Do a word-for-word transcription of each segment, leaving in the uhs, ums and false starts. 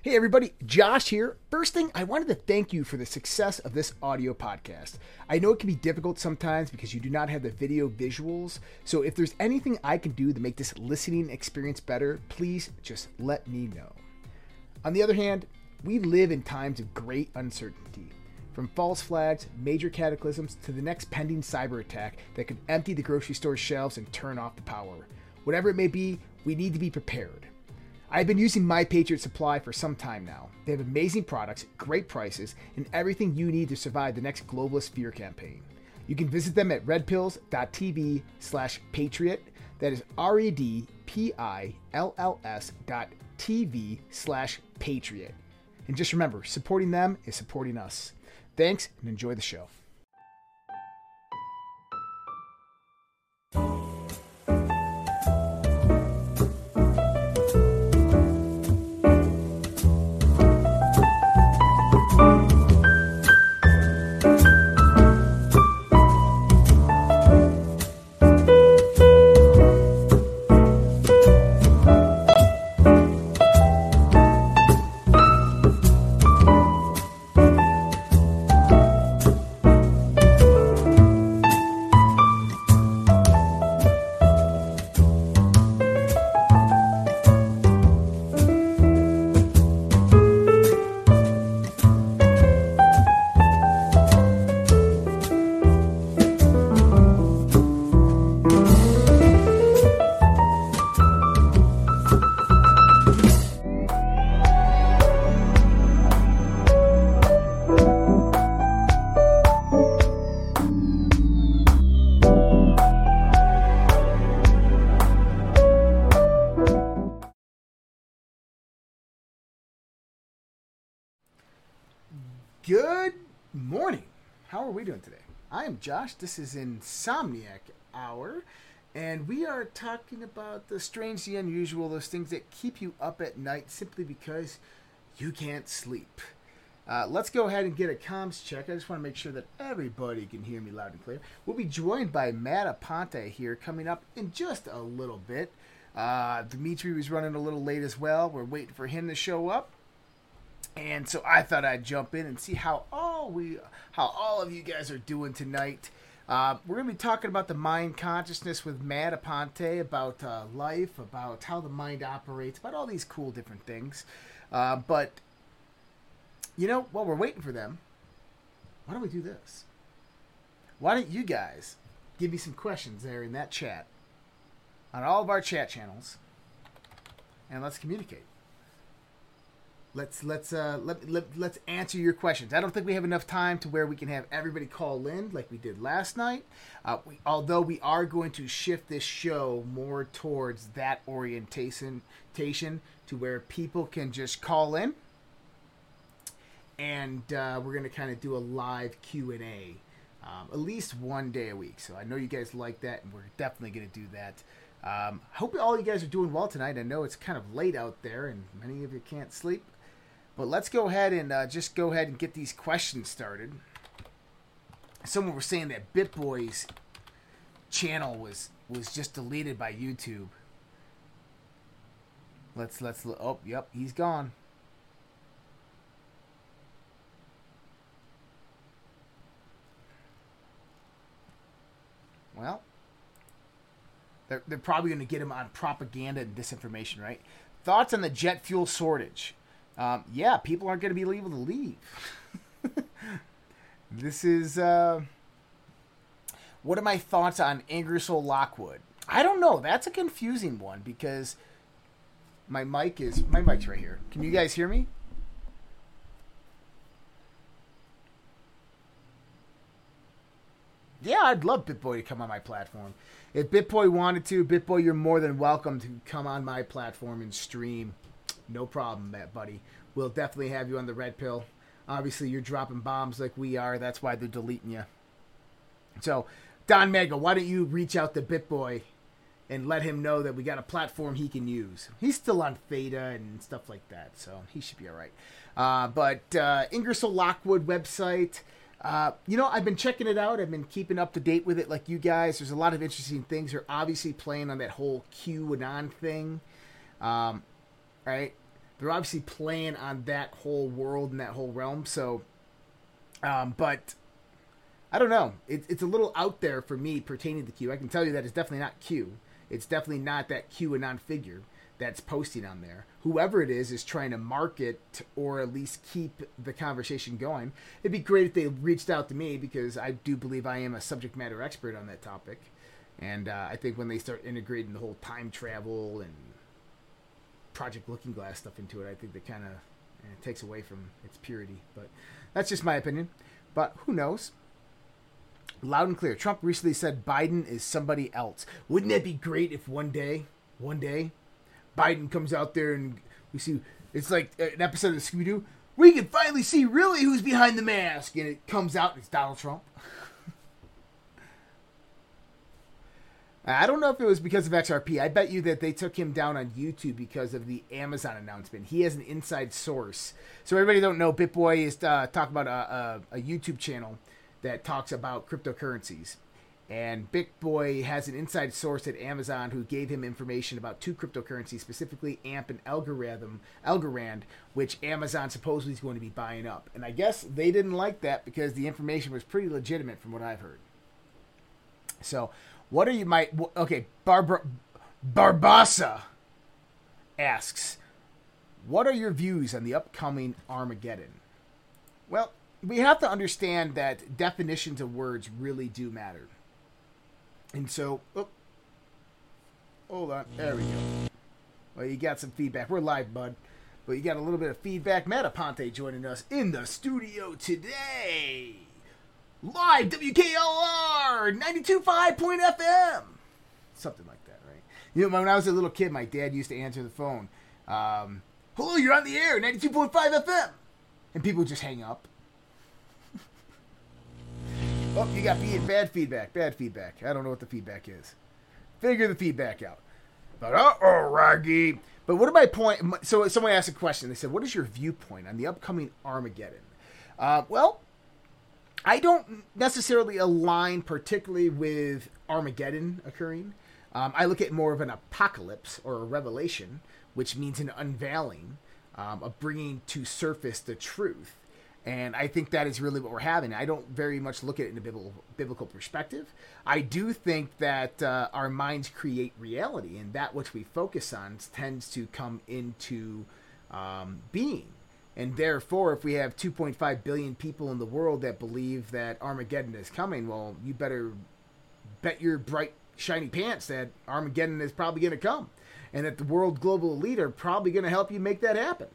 Hey everybody, Josh here. First thing, I wanted to thank you for the success of this audio podcast. I know it can be difficult sometimes because you do not have the video visuals, so if there's anything I can do to make this listening experience better, please just let me know. On the other hand, we live in times of great uncertainty. From false flags, major cataclysms, to the next pending cyber attack that could empty the grocery store shelves and turn off the power. Whatever it may be, we need to be prepared. I've been using My Patriot Supply for some time now. They have amazing products, great prices, and everything you need to survive the next globalist fear campaign. You can visit them at redpills.tv slash patriot. That is R-E-D-P-I-L-L-S dot TV slash patriot. And just remember, supporting them is supporting us. Thanks, and enjoy the show. Good morning. How are we doing today? I am Josh. This is Insomniac Hour, and we are talking about the strange, the unusual, those things that keep you up at night simply because you can't sleep. Uh, let's go ahead and get a comms check. I just want to make sure that everybody can hear me loud and clear. We'll be joined by Matt Aponte here coming up in just a little bit. Uh, Dimitri was running a little late as well. We're waiting for him to show up. And so I thought I'd jump in and see how all we, how all of you guys are doing tonight. Uh, we're going to be talking about the mind consciousness with Matt Aponte, about uh, life, about how the mind operates, about all these cool different things. Uh, but, you know, while we're waiting for them, why don't we do this? Why don't you guys give me some questions there in that chat on all of our chat channels, and let's communicate. Let's let's uh let, let let's answer your questions. I don't think we have enough time to where we can have everybody call in like we did last night. Uh, we, although we are going to shift this show more towards that orientation to where people can just call in, and uh, we're going to kind of do a live Q and A um, at least one day a week. So I know you guys like that, and we're definitely going to do that. Um, I hope all you guys are doing well tonight. I know it's kind of late out there, and many of you can't sleep. But let's go ahead and uh, just go ahead and get these questions started. Someone was saying that BitBoy's channel was was just deleted by YouTube. Let's let's look. Oh, yep, he's gone. Well, they're they're probably going to get him on propaganda and disinformation, right? Thoughts on the jet fuel shortage? Um, yeah, people aren't going to be able to leave. This is, uh, what are my thoughts on Ingersoll Lockwood? I don't know. That's a confusing one because my mic is, my mic's right here. Can you guys hear me? Yeah, I'd love BitBoy to come on my platform. If BitBoy wanted to, BitBoy, you're more than welcome to come on my platform and stream. No problem, Matt, buddy. We'll definitely have you on the Red Pill. Obviously, you're dropping bombs like we are. That's why they're deleting you. So, Don Mega, why don't you reach out to BitBoy and let him know that we got a platform he can use. He's still on Theta and stuff like that, so he should be all right. Uh, but uh, Ingersoll Lockwood website, uh, you know, I've been checking it out. I've been keeping up to date with it like you guys. There's a lot of interesting things. They're obviously playing on that whole QAnon thing, um, right? they're obviously playing on that whole world and that whole realm. So, um, but I don't know. It, it's a little out there for me pertaining to Q. I can tell you that it's definitely not Q. It's definitely not that QAnon figure that's posting on there. Whoever it is is trying to market or at least keep the conversation going. It'd be great if they reached out to me, because I do believe I am a subject matter expert on that topic. And uh, I think when they start integrating the whole time travel and Project Looking Glass stuff into it, I think that kind of eh, takes away from its purity. But that's just my opinion. But who knows? Loud and clear. Trump recently said Biden is somebody else. Wouldn't that be great if one day, one day, Biden comes out there and we see, it's like an episode of Scooby-Doo, we can finally see really who's behind the mask, and it comes out and it's Donald Trump. I don't know if it was because of X R P. I bet you that they took him down on YouTube because of the Amazon announcement. He has an inside source. So everybody don't know, BitBoy is uh, talking about a, a, a YouTube channel that talks about cryptocurrencies. And BitBoy has an inside source at Amazon who gave him information about two cryptocurrencies, specifically A M P and Algorand, Algorand, which Amazon supposedly is going to be buying up. And I guess they didn't like that because the information was pretty legitimate from what I've heard. So, what are you, my, okay, Barbara, Barbassa asks, what are your views on the upcoming Armageddon? Well, we have to understand that definitions of words really do matter. And so, oh, hold on, there we go. Well, you got some feedback. We're live, bud. But you got a little bit of feedback. Matt Aponte joining us in the studio today. Live, W K L R, ninety-two point five point F M. Something like that, right? You know, when I was a little kid, my dad used to answer the phone. Um, Hello, you're on the air, ninety-two point five F M. And people would just hang up. Oh, you got bad feedback, bad feedback. I don't know what the feedback is. Figure the feedback out. But, uh-oh, Raggy. But what am I point? So someone asked a question. They said, what is your viewpoint on the upcoming Armageddon? Uh, well, I don't necessarily align particularly with Armageddon occurring. Um, I look at more of an apocalypse or a revelation, which means an unveiling, um, of bringing to surface the truth. And I think that is really what we're having. I don't very much look at it in a biblical, biblical perspective. I do think that uh, our minds create reality, and that which we focus on tends to come into um, being. And therefore, if we have two point five billion people in the world that believe that Armageddon is coming, well, you better bet your bright, shiny pants that Armageddon is probably going to come. And that the world global elite are probably going to help you make that happen.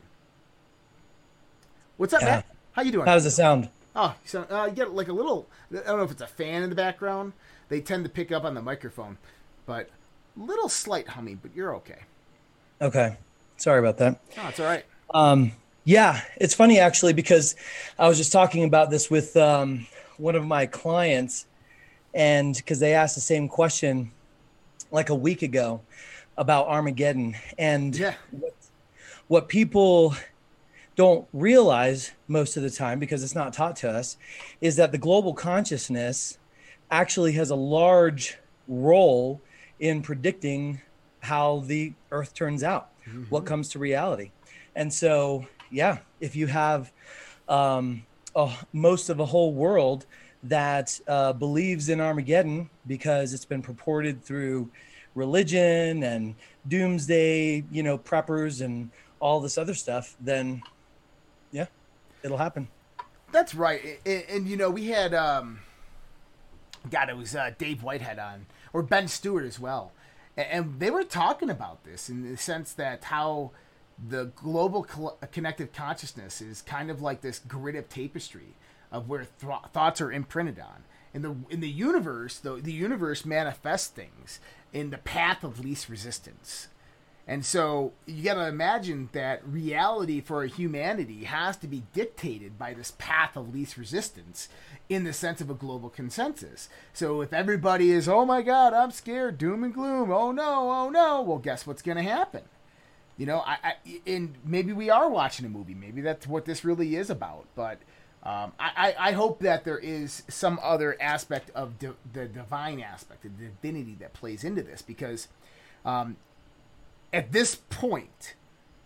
What's up, yeah. Matt? How you doing? How does it sound? Oh, so, uh, you get like a little, I don't know if it's a fan in the background. They tend to pick up on the microphone. But little slight humming, but you're okay. Okay. Sorry about that. Oh, it's all right. Um, yeah, it's funny actually, because I was just talking about this with um, one of my clients, and because they asked the same question like a week ago about Armageddon. And yeah. what, what people don't realize most of the time, because it's not taught to us, is that the global consciousness actually has a large role in predicting how the earth turns out, mm-hmm. what comes to reality. And so, yeah, if you have um, a, most of a whole world that uh, believes in Armageddon because it's been purported through religion and doomsday, you know, preppers and all this other stuff, then yeah, it'll happen. That's right. And, and you know, we had, um, God, it was uh, Dave Whitehead on, or Ben Stewart as well. And, and they were talking about this in the sense that how the global co- connective consciousness is kind of like this grid of tapestry of where th- thoughts are imprinted on. In the in the universe, the, the universe manifests things in the path of least resistance. And so you got to imagine that reality for humanity has to be dictated by this path of least resistance in the sense of a global consensus. So if everybody is, oh my God, I'm scared, doom and gloom, oh no, oh no, well, guess what's going to happen? You know, I, I and maybe we are watching a movie. Maybe that's what this really is about. But um, I, I hope that there is some other aspect of di- the divine aspect, the divinity that plays into this, because um, at this point,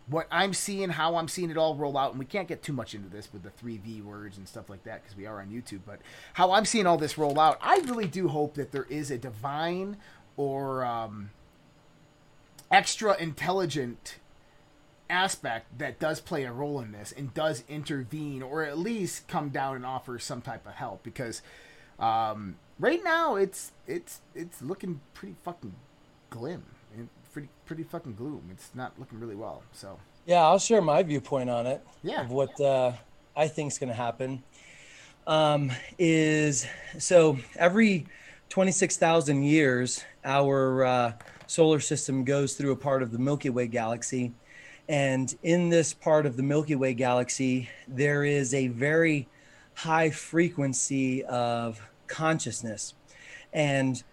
what I'm seeing, how I'm seeing it all roll out, and we can't get too much into this with the three V words and stuff like that because we are on YouTube, but how I'm seeing all this roll out, I really do hope that there is a divine or um, extra intelligent aspect that does play a role in this and does intervene or at least come down and offer some type of help, because um, right now it's it's it's looking pretty fucking glim. Pretty, pretty fucking gloom. It's not looking really well. So yeah, I'll share my viewpoint on it. Yeah. Of what uh, I think is going to happen. Um, is so every twenty-six thousand years, our uh, solar system goes through a part of the Milky Way galaxy, and in this part of the Milky Way galaxy, there is a very high frequency of consciousness, and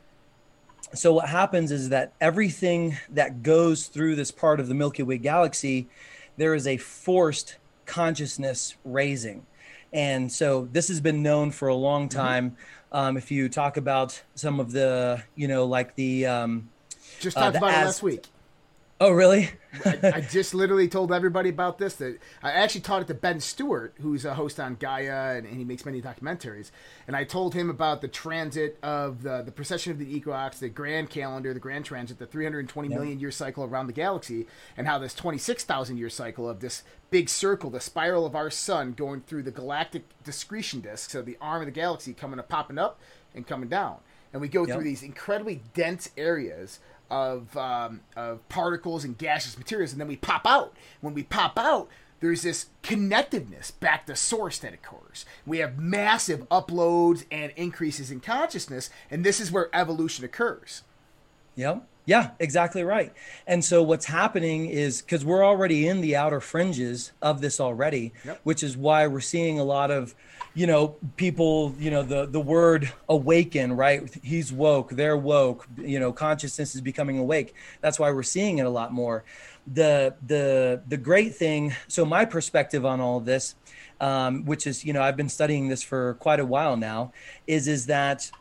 so what happens is that everything that goes through this part of the Milky Way galaxy, there is a forced consciousness raising. And so this has been known for a long time. Mm-hmm. Um, if you talk about some of the, you know, like the... Um, Just talked uh, about Az- it last week. Oh, really? I, I just literally told everybody about this. That I actually taught it to Ben Stewart, who's a host on Gaia, and, and he makes many documentaries. And I told him about the transit of the, the precession of the equinox, the grand calendar, the grand transit, the three hundred twenty yeah. million year cycle around the galaxy, and how this twenty-six thousand year cycle of this big circle, the spiral of our sun going through the galactic discretion disk, so the arm of the galaxy coming up, popping up and coming down. And we go yep. through these incredibly dense areas of um, of particles and gaseous materials, and then we pop out. When we pop out, there's this connectiveness back to source that occurs. We have massive uploads and increases in consciousness, and this is where evolution occurs. Yep. Yeah, exactly right. And so what's happening is, because we're already in the outer fringes of this already, yep. which is why we're seeing a lot of, you know, people, you know, the, the word awaken, right? He's woke, they're woke, you know, consciousness is becoming awake. That's why we're seeing it a lot more. The, the, the great thing, so my perspective on all of this, um, which is, you know, I've been studying this for quite a while now, is, is that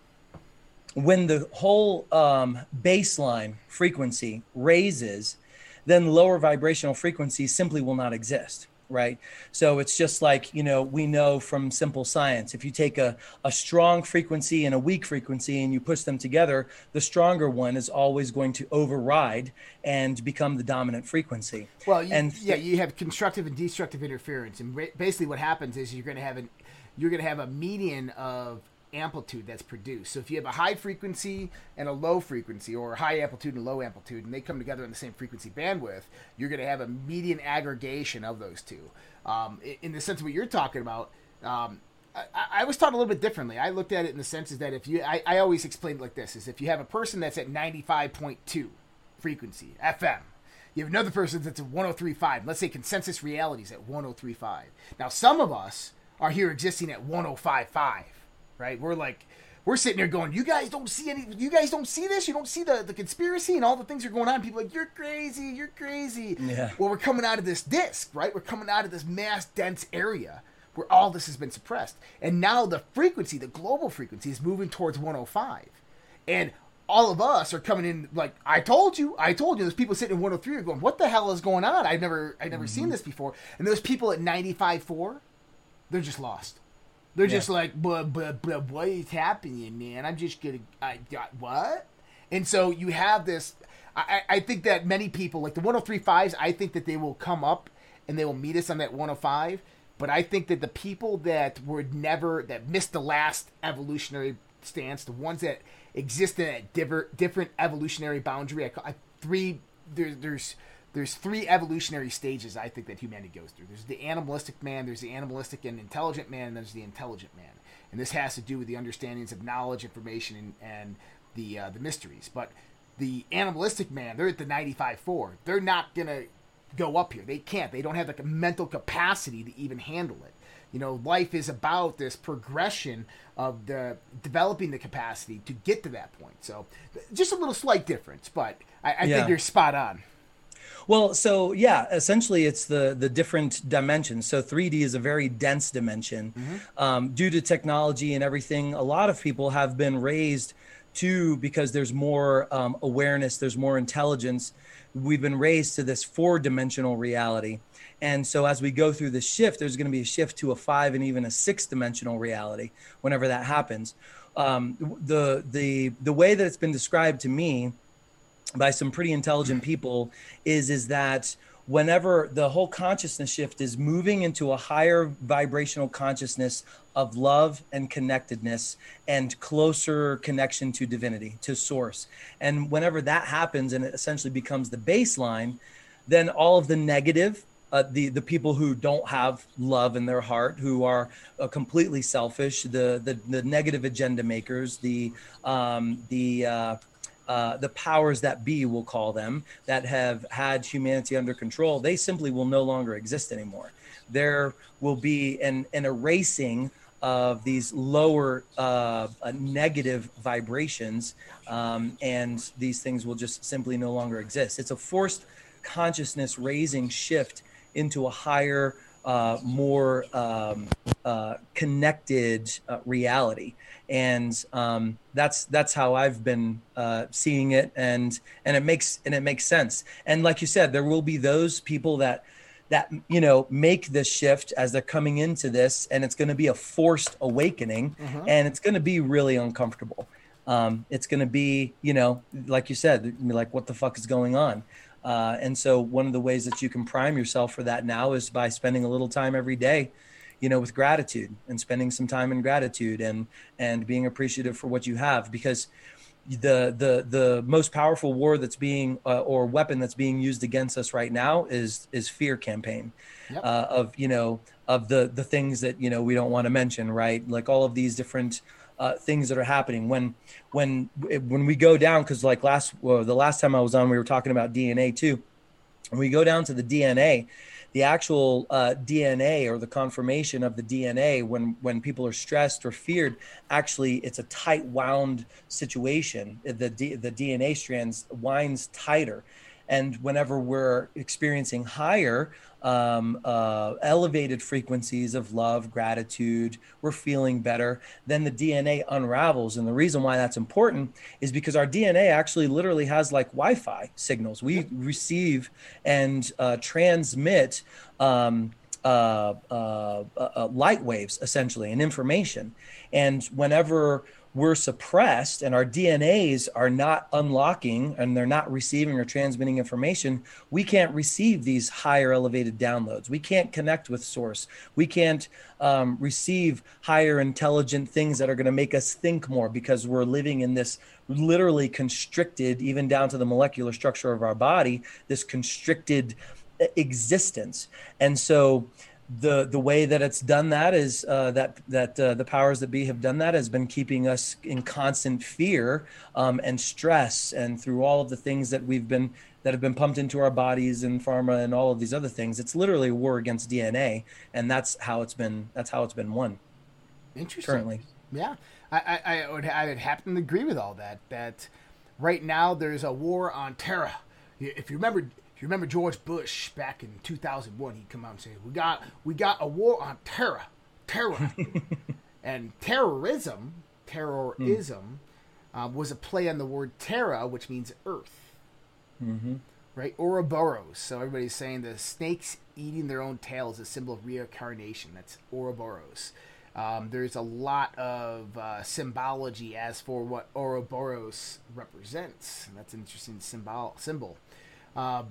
when the whole um, baseline frequency raises, then lower vibrational frequencies simply will not exist, right? So it's just like, you know, we know from simple science, if you take a, a strong frequency and a weak frequency and you push them together, the stronger one is always going to override and become the dominant frequency. Well, you, and yeah, you have constructive and destructive interference. And basically what happens is you're going to have an, you're going to have a median of amplitude that's produced. So if you have a high frequency and a low frequency, or high amplitude and low amplitude, and they come together in the same frequency bandwidth, you're going to have a median aggregation of those two. Um, in the sense of what you're talking about, um, I, I was taught a little bit differently. I looked at it in the sense is that if you, I, I always explain it like this, is if you have a person that's at ninety-five point two frequency, F M, you have another person that's at one oh three point five. Let's say consensus reality is at one oh three point five. Now, some of us are here existing at one oh five point five. Right, we're like, we're sitting there going, you guys don't see any, you guys don't see this, you don't see the, the conspiracy and all the things that are going on. People are like, you're crazy, you're crazy. Yeah. Well, we're coming out of this disc, right? We're coming out of this mass dense area where all this has been suppressed, and now the frequency, the global frequency, is moving towards one oh five, and all of us are coming in like, I told you, I told you. There's people sitting in one oh three are going, what the hell is going on? I've never, I've never mm-hmm. seen this before. And those people at ninety-five point four, they're just lost. They're yeah. just like, but, but, but what is happening, man? I'm just going to, I got what? And so you have this, I, I think that many people, like the one oh three point fives, I think that they will come up and they will meet us on that one oh five. But I think that the people that were never, that missed the last evolutionary stance, the ones that exist in a different, different evolutionary boundary, I, call, I three, there, there's, There's three evolutionary stages I think that humanity goes through. There's the animalistic man, there's the animalistic and intelligent man, and there's the intelligent man. And this has to do with the understandings of knowledge, information, and, and the uh, the mysteries. But the animalistic man, they're at the ninety-five point four. They're not going to go up here. They can't. They don't have like a mental capacity to even handle it. You know, life is about this progression of the developing the capacity to get to that point. So just a little slight difference, but I, I yeah. think you're spot on. Well, so yeah, essentially it's the the different dimensions. So three D is a very dense dimension. Mm-hmm. Um, due to technology and everything, a lot of people have been raised Two, because there's more um, awareness, there's more intelligence. We've been raised to this four-dimensional reality. And so as we go through the shift, there's going to be a shift to a five and even a six-dimensional reality whenever that happens. Um, the, the, the way that it's been described to me by some pretty intelligent people is, is that whenever the whole consciousness shift is moving into a higher vibrational consciousness of love and connectedness and closer connection to divinity, to source. And whenever that happens and it essentially becomes the baseline, then all of the negative, uh, the, the people who don't have love in their heart, who are uh, completely selfish, the, the, the negative agenda makers, the, um, the, uh, Uh, the powers that be, we'll call them, that have had humanity under control, they simply will no longer exist anymore. There will be an, an erasing of these lower uh, uh, negative vibrations, um, and these things will just simply no longer exist. It's a forced consciousness raising shift into a higher, uh, more um, uh, connected uh, reality. And um, that's that's how I've been uh, seeing it, and and it makes and it makes sense. And like you said, there will be those people that that you know make this shift as they're coming into this, and it's going to be a forced awakening, mm-hmm. and it's going to be really uncomfortable. Um, it's going to be, you know, like you said, like what the fuck is going on? Uh, and so one of the ways that you can prime yourself for that now is by spending a little time every day, you know, with gratitude, and spending some time in gratitude, and, and being appreciative for what you have, because the, the, the most powerful war that's being, uh, or weapon that's being used against us right now is, is fear campaign, yep. uh, of, you know, of the, the things that, you know, we don't want to mention, right? Like all of these different, uh, things that are happening when, when, when we go down, cause like last, well, the last time I was on, we were talking about D N A too. When we go down to the D N A, the actual uh, D N A, or the conformation of the D N A, when, when people are stressed or feared, actually it's a tight wound situation. The, D, the D N A strands winds tighter. And whenever we're experiencing higher, um, uh, elevated frequencies of love, gratitude, we're feeling better, then the D N A unravels. And the reason why that's important is because our D N A actually literally has like Wi-Fi signals. We receive and uh, transmit um, uh, uh, uh, light waves, essentially, and information. And whenever we're suppressed and our D N As are not unlocking and they're not receiving or transmitting information, we can't receive these higher elevated downloads. We can't connect with source. We can't um, receive higher intelligent things that are going to make us think more, because we're living in this literally constricted, even down to the molecular structure of our body, this constricted existence. And so The the way that it's done that is uh, that that uh, the powers that be have done that has been keeping us in constant fear um, and stress, and through all of the things that we've been that have been pumped into our bodies and pharma and all of these other things. It's literally a war against D N A, and that's how it's been that's how it's been won. Interesting. Currently, yeah, I I, I would I would happen to agree with all that. That right now there's a war on Terra. If you remember. You remember George Bush back in two thousand one? He'd come out and say, "We got, we got a war on terror, terror," and terrorism, terrorism, mm. uh, was a play on the word terra, which means earth, mm-hmm. right? Ouroboros. So everybody's saying the snakes eating their own tail is a symbol of reincarnation. That's Ouroboros. Um, there's a lot of uh, symbology as for what Ouroboros represents, and that's an interesting symbol. Symbol. Um,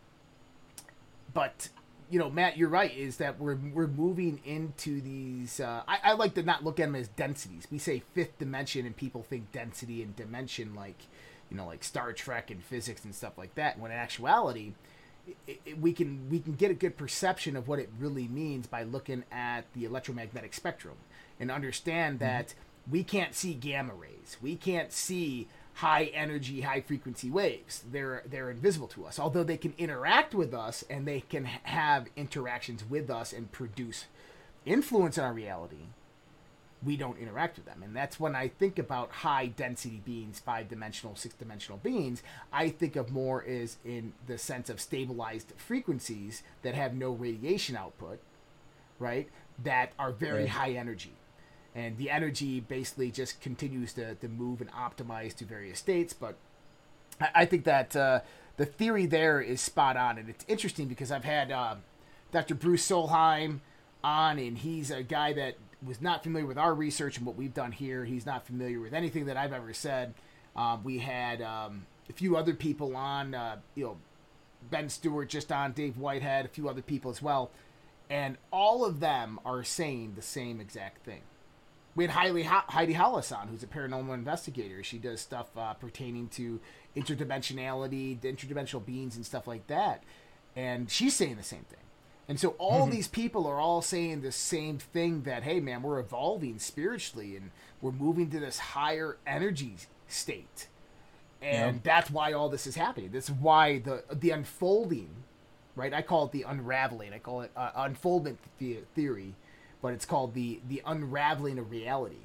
But, you know, Matt, you're right, is that we're we're moving into these, uh, I, I like to not look at them as densities. We say fifth dimension and people think density and dimension like, you know, like Star Trek and physics and stuff like that. When in actuality, it, it, we can we can get a good perception of what it really means by looking at the electromagnetic spectrum and understand mm-hmm. that we can't see gamma rays. We can't see high energy, high frequency waves. They're they're invisible to us, although they can interact with us and they can have interactions with us and produce influence on our reality. We don't interact with them. And that's when I think about high density beings, five dimensional, six dimensional beings, I think of more is in the sense of stabilized frequencies that have no radiation output, right? That are very right. high energy. and the energy basically just continues to, to move and optimize to various states. But I, I think that uh, the theory there is spot on, and it's interesting because I've had uh, Doctor Bruce Solheim on, and he's a guy that was not familiar with our research and what we've done here. He's not familiar with anything that I've ever said. Um, we had um, a few other people on, uh, you know, Ben Stewart just on, Dave Whitehead, a few other people as well. And all of them are saying the same exact thing. We had Heidi, Heidi Hollis on, who's a paranormal investigator. She does stuff uh, pertaining to interdimensionality, interdimensional beings, and stuff like that. And she's saying the same thing. And so all mm-hmm. these people are all saying the same thing, that, hey, man, we're evolving spiritually and we're moving to this higher energy state. And yeah. that's why all this is happening. This is why the the unfolding, right? I call it the unraveling. I call it uh, unfoldment the- theory, but it's called the, the unraveling of reality.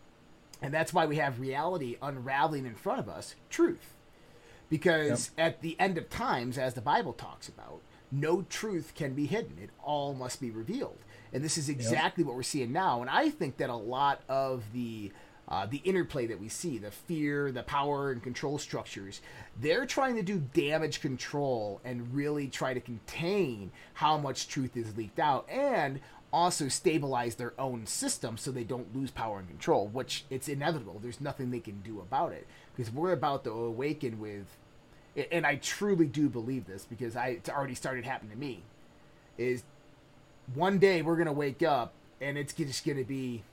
And that's why we have reality unraveling in front of us, truth. Because yep. at the end of times, as the Bible talks about, no truth can be hidden. It all must be revealed. And this is exactly yep. what we're seeing now. And I think that a lot of the uh, the interplay that we see, the fear, the power and control structures, they're trying to do damage control and really try to contain how much truth is leaked out, and also stabilize their own system so they don't lose power and control, which it's inevitable. There's nothing they can do about it, because we're about to awaken with, and I truly do believe this because I, it's already started happening to me, is one day we're going to wake up and it's just going to be,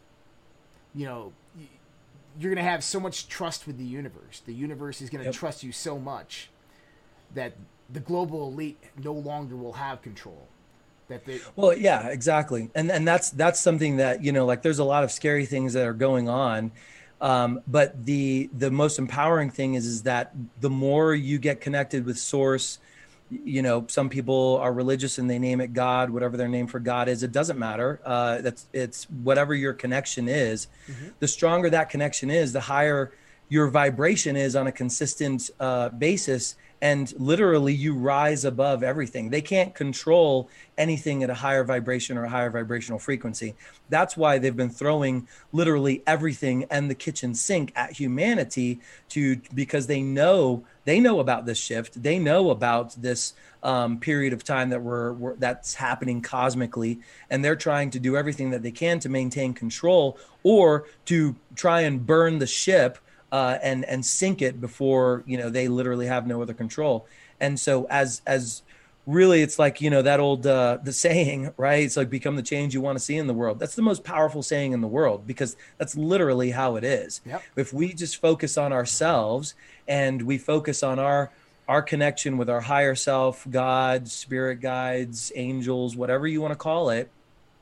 you know, you're going to have so much trust with the universe. The universe is going to yep. trust you so much that the global elite no longer will have control. That they... Well, yeah, exactly. And and that's that's something that, you know, like there's a lot of scary things that are going on. Um, but the the most empowering thing is, is that the more you get connected with source, you know, some people are religious and they name it God, whatever their name for God is, it doesn't matter. Uh, that's it's whatever your connection is. Mm-hmm. The stronger that connection is, the higher your vibration is on a consistent uh, basis. And literally you rise above everything. They can't control anything at a higher vibration or a higher vibrational frequency. That's why they've been throwing literally everything and the kitchen sink at humanity, to because they know they know about this shift. They know about this um, period of time that we're, we're that's happening cosmically, and they're trying to do everything that they can to maintain control or to try and burn the ship. Uh, and and sink it before, you know, they literally have no other control. And so as as really, it's like, you know, that old uh, the saying, right? It's like, become the change you want to see in the world. That's the most powerful saying in the world, because that's literally how it is. Yep. If we just focus on ourselves and we focus on our our connection with our higher self, God, spirit guides, angels, whatever you want to call it.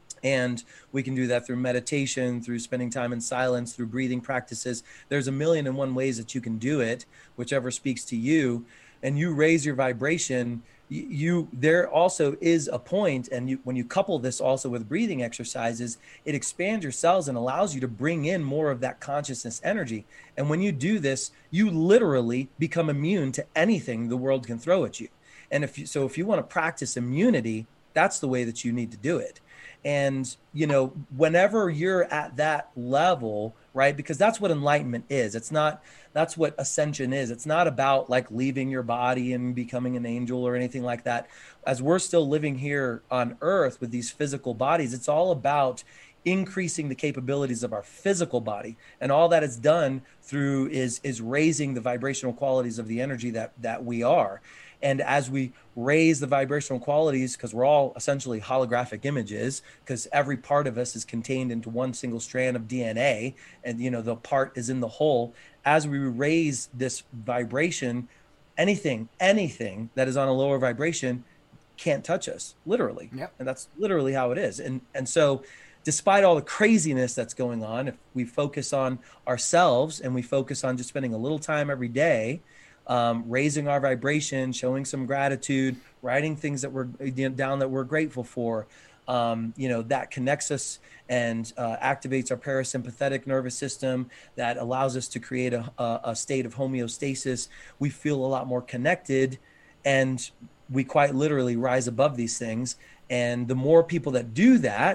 And we can do that through meditation, through spending time in silence, through breathing practices. There's a million and one ways that you can do it, whichever speaks to you. And you raise your vibration. You, you there also is a point, and you, when you couple this also with breathing exercises, it expands your cells and allows you to bring in more of that consciousness energy. And when you do this, you literally become immune to anything the world can throw at you. And if you, so if you want to practice immunity, that's the way that you need to do it. And, you know, whenever you're at that level, right, because that's what enlightenment is. It's not, that's what ascension is. It's not about like leaving your body and becoming an angel or anything like that. As we're still living here on earth with these physical bodies, it's all about increasing the capabilities of our physical body. And all that is done through is, is raising the vibrational qualities of the energy that, that we are. And as we raise the vibrational qualities, because we're all essentially holographic images, because every part of us is contained into one single strand of D N A, and, you know, the part is in the whole. As we raise this vibration, anything, anything that is on a lower vibration can't touch us, literally. Yep. And that's literally how it is. And, and so despite all the craziness that's going on, if we focus on ourselves and we focus on just spending a little time every day, Um, raising our vibration, showing some gratitude, writing things that we're down that we're grateful for, um, you know, that connects us and uh, activates our parasympathetic nervous system, that allows us to create a, a, a state of homeostasis. We feel a lot more connected, and we quite literally rise above these things. And the more people that do that,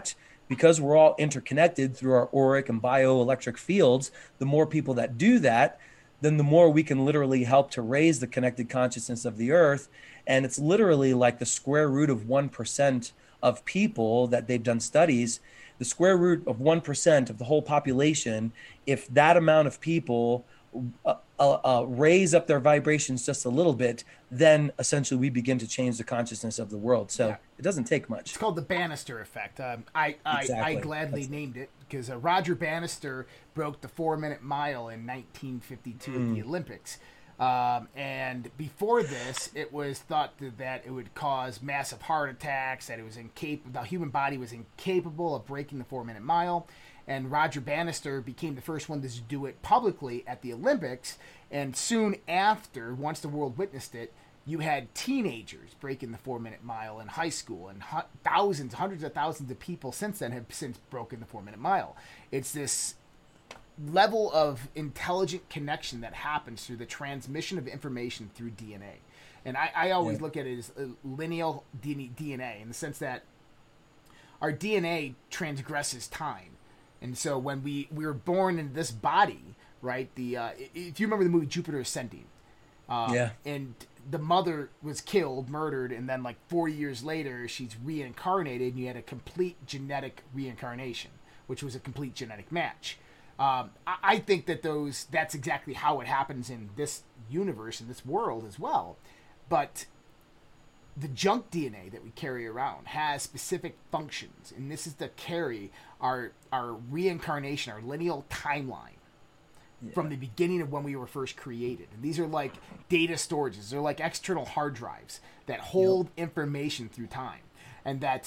because we're all interconnected through our auric and bioelectric fields, the more people that do that, then the more we can literally help to raise the connected consciousness of the earth. And it's literally like the square root of one percent of people that they've done studies, the square root of one percent of the whole population. If that amount of people uh, uh, uh, raise up their vibrations just a little bit, then essentially we begin to change the consciousness of the world. So yeah. It doesn't take much. It's called the Bannister effect. Um, I, I, exactly. I gladly That's... named it because uh, Roger Bannister broke the four-minute mile in nineteen fifty-two mm. at the Olympics. Um, and before this, it was thought that, that it would cause massive heart attacks, that it was incapable, the human body was incapable of breaking the four-minute mile. And Roger Bannister became the first one to do it publicly at the Olympics. And soon after, once the world witnessed it, you had teenagers breaking the four-minute mile in high school, and hu- thousands, hundreds of thousands of people since then have since broken the four-minute mile. It's this level of intelligent connection that happens through the transmission of information through D N A. And I, I always yeah. look at it as lineal D N A in the sense that our D N A transgresses time. And so when we, we were born in this body, right, the uh, if you remember the movie Jupiter Ascending, um, yeah. and the mother was killed, murdered, and then like forty years later, she's reincarnated, and you had a complete genetic reincarnation, which was a complete genetic match. Um, I, I think that those that's exactly how it happens in this universe, in this world as well. But the junk D N A that we carry around has specific functions, and this is to carry our our reincarnation, our lineal timeline yeah. from the beginning of when we were first created. And these are like data storages. They're like external hard drives that hold yep. information through time, and that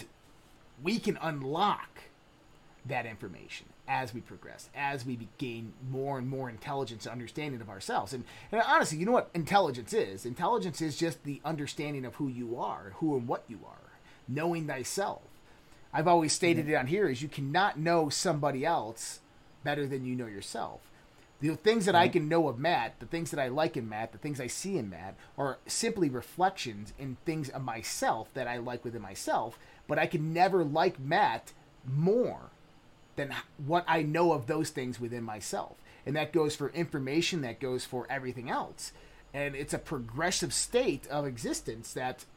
we can unlock that information as we progress, as we gain more and more intelligence and understanding of ourselves. And, and honestly, you know what intelligence is? Intelligence is just the understanding of who you are, who and what you are, knowing thyself. I've always stated mm-hmm. it on here is you cannot know somebody else better than you know yourself. The things that mm-hmm. I can know of Matt, the things that I like in Matt, the things I see in Matt are simply reflections in things of myself that I like within myself, but I can never like Matt more than what I know of those things within myself. And that goes for information, that goes for everything else. And it's a progressive state of existence that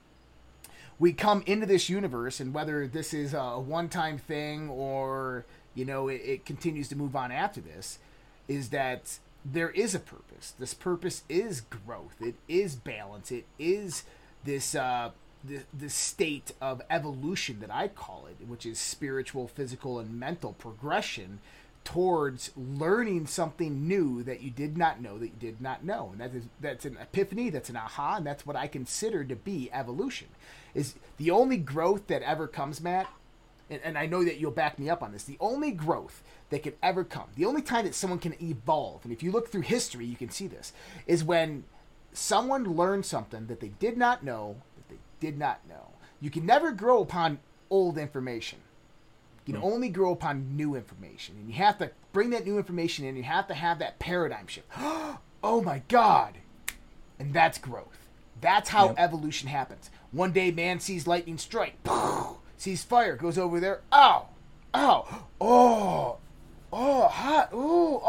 we come into this universe, and whether this is a one-time thing or, you know, it, it continues to move on after this, is that there is a purpose. This purpose is growth. It is balance. It is this... Uh, The, the state of evolution that I call it, which is spiritual, physical, and mental progression towards learning something new that you did not know that you did not know. And that is, that's an epiphany, that's an aha, and that's what I consider to be evolution. Is the only growth that ever comes, Matt, and, and I know that you'll back me up on this, the only growth that can ever come, the only time that someone can evolve, and if you look through history, you can see this, is when someone learned something that they did not know, did not know. You can never grow upon old information. You can mm. only grow upon new information. And you have to bring that new information in. You have to have that paradigm shift. Oh my God. And that's growth. That's how yep. evolution happens. One day man sees lightning strike. Sees fire. Goes over there. Ow. Ow. Oh. Oh. Hot. Ooh.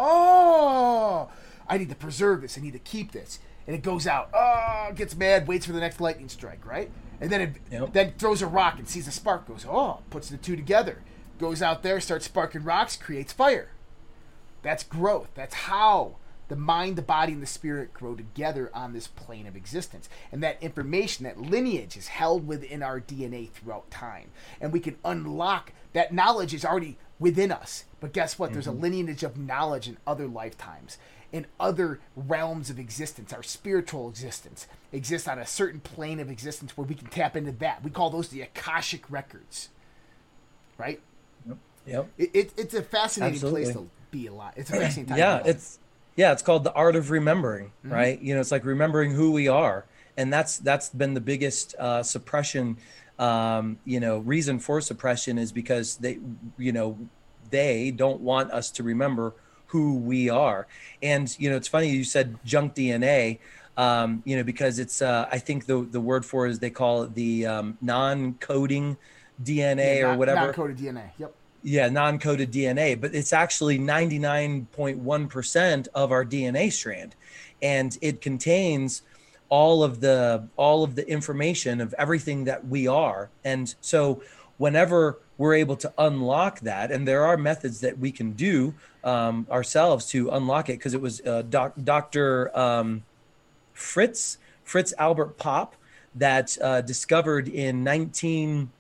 Oh. I need to preserve this. I need to keep this. And it goes out. Oh, gets mad, waits for the next lightning strike, right? And then it yep. then throws a rock and sees a spark, goes, oh, puts the two together. Goes out there, starts sparking rocks, creates fire. That's growth. That's how the mind, the body, and the spirit grow together on this plane of existence. And that information, that lineage is held within our D N A throughout time. And we can unlock, that knowledge is already within us. But guess what? Mm-hmm. There's a lineage of knowledge in other lifetimes. In other realms of existence. Our spiritual existence exists on a certain plane of existence where we can tap into that. We call those the Akashic records, right? Yep. yep. It, it, it's a fascinating Absolutely. place to be alive. It's a fascinating time. Yeah, to be it's yeah, it's called the art of remembering, mm-hmm. right? You know, it's like remembering who we are, and that's that's been the biggest uh, suppression. Um, you know, reason for suppression is because they, you know, they don't want us to remember who we are. And, you know, it's funny you said junk D N A, um, you know, because it's, uh, I think the the word for it is they call it the um, non-coding D N A yeah, or not, whatever. Non-coded D N A, yep. yeah, non-coded D N A, but it's actually ninety-nine point one percent of our D N A strand. And it contains all of the all of the information of everything that we are. And so whenever we're able to unlock that, and there are methods that we can do um, ourselves to unlock it, because it was uh, doc, Doctor Um, Fritz, Fritz Albert Popp that uh, discovered in nineteen,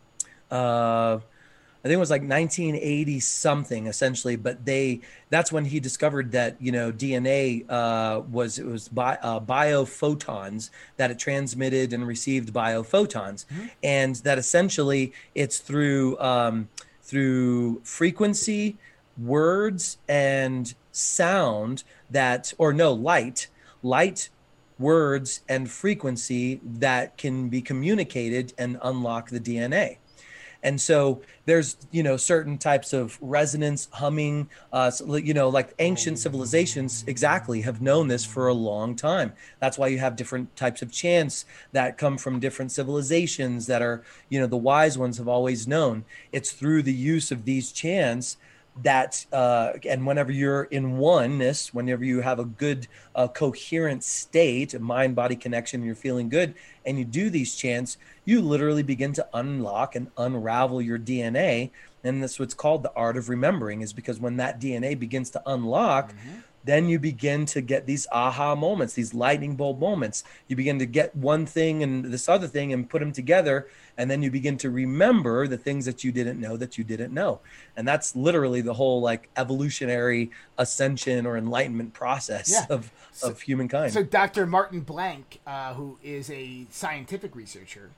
uh, I think it was like nineteen eighty something, essentially. But they, that's when he discovered that, you know, D N A uh, was, it was bi- uh, biophotons, that it transmitted and received biophotons. Mm-hmm. And that essentially it's through, um, through frequency, words, and sound that, or no, light, light, words, and frequency that can be communicated and unlock the D N A. And so there's, you know, certain types of resonance, humming, uh, so, you know, like ancient civilizations exactly have known this for a long time. That's why you have different types of chants that come from different civilizations that are, you know, the wise ones have always known. It's through the use of these chants that, uh, and whenever you're in oneness, whenever you have a good, uh, coherent state, a mind-body connection, and you're feeling good, and you do these chants, you literally begin to unlock and unravel your D N A. And that's what's called the art of remembering, is because when that D N A begins to unlock, mm-hmm. then you begin to get these aha moments, these lightning bolt moments. You begin to get one thing and this other thing and put them together. And then you begin to remember the things that you didn't know that you didn't know. And that's literally the whole like evolutionary ascension or enlightenment process yeah. of, so, of humankind. So Doctor Martin Blank, uh, who is a scientific researcher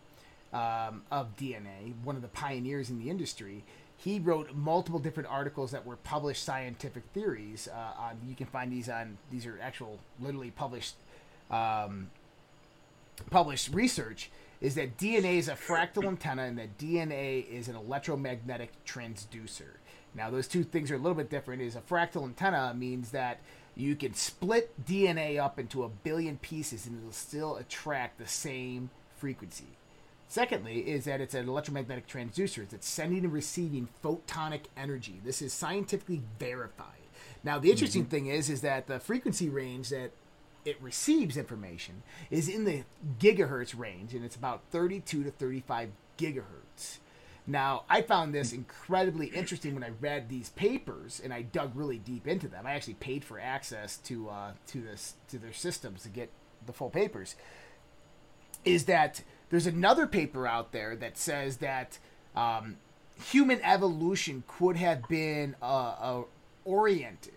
um, of D N A, one of the pioneers in the industry, he wrote multiple different articles that were published scientific theories. Uh, on you can find these on these are actual literally published um, published research. Is that D N A is a fractal antenna, and that D N A is an electromagnetic transducer. Now, those two things are a little bit different. Is a fractal antenna means that you can split D N A up into a billion pieces, and it'll still attract the same frequency. Secondly, is that it's an electromagnetic transducer. It's sending and receiving photonic energy. This is scientifically verified. Now, the interesting mm-hmm. thing is, is that the frequency range that it receives information is in the gigahertz range, and it's about thirty-two to thirty-five gigahertz. Now, I found this incredibly interesting when I read these papers, and I dug really deep into them. I actually paid for access to uh, to this to their systems to get the full papers. Is that there's another paper out there that says that um, human evolution could have been uh, uh, oriented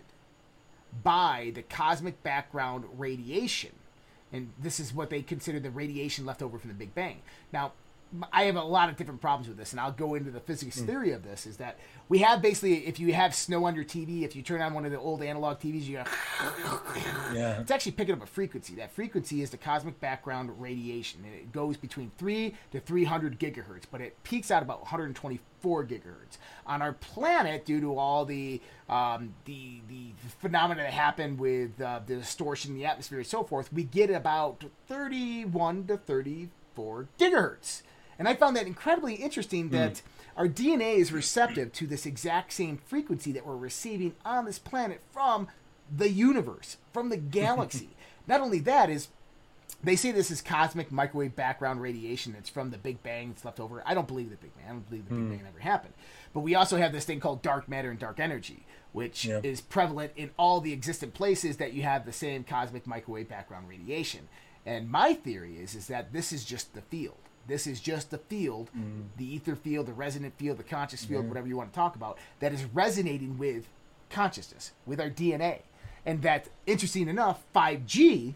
by the cosmic background radiation. And this is what they consider the radiation left over from the Big Bang. Now, I have a lot of different problems with this, and I'll go into the physics mm. theory of this, is that we have basically, if you have snow on your T V, if you turn on one of the old analog T Vs, you go, yeah. It's actually picking up a frequency. That frequency is the cosmic background radiation, and it goes between three to three hundred gigahertz, but it peaks out about one hundred twenty-four gigahertz. On our planet, due to all the um, the, the phenomena that happen with uh, the distortion in the atmosphere and so forth, we get about thirty-one to thirty-four gigahertz. And I found that incredibly interesting that mm. our D N A is receptive to this exact same frequency that we're receiving on this planet from the universe, from the galaxy. Not only that, is they say this is cosmic microwave background radiation that's from the Big Bang that's left over. I don't believe the Big Bang. I don't believe the Big mm. Bang ever happened. But we also have this thing called dark matter and dark energy, which yeah. is prevalent in all the existent places that you have the same cosmic microwave background radiation. And my theory is, is that this is just the field. This is just the field, mm. the ether field, the resonant field, the conscious field, yeah. whatever you want to talk about, that is resonating with consciousness, with our D N A. And that, interesting enough, five G,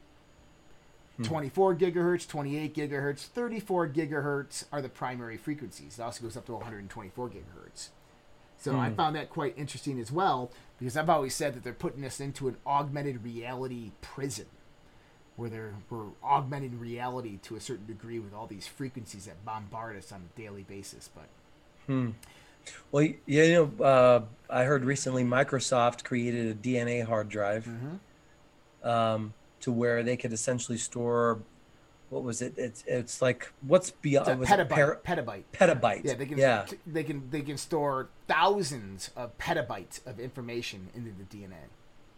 hmm. twenty-four gigahertz, twenty-eight gigahertz, thirty-four gigahertz are the primary frequencies. It also goes up to one hundred twenty-four gigahertz. So hmm. I found that quite interesting as well, because I've always said that they're putting us into an augmented reality prison, where they're, we're augmenting reality to a certain degree with all these frequencies that bombard us on a daily basis. But hmm. Well, yeah, you know, uh, I heard recently Microsoft created a D N A hard drive mm-hmm. um, to where they could essentially store what was it? It's it's like what's beyond? It's a Was it petabyte. par- Petabyte. petabyte? Yeah, they can. Yeah. They can. They can store thousands of petabytes of information into the D N A.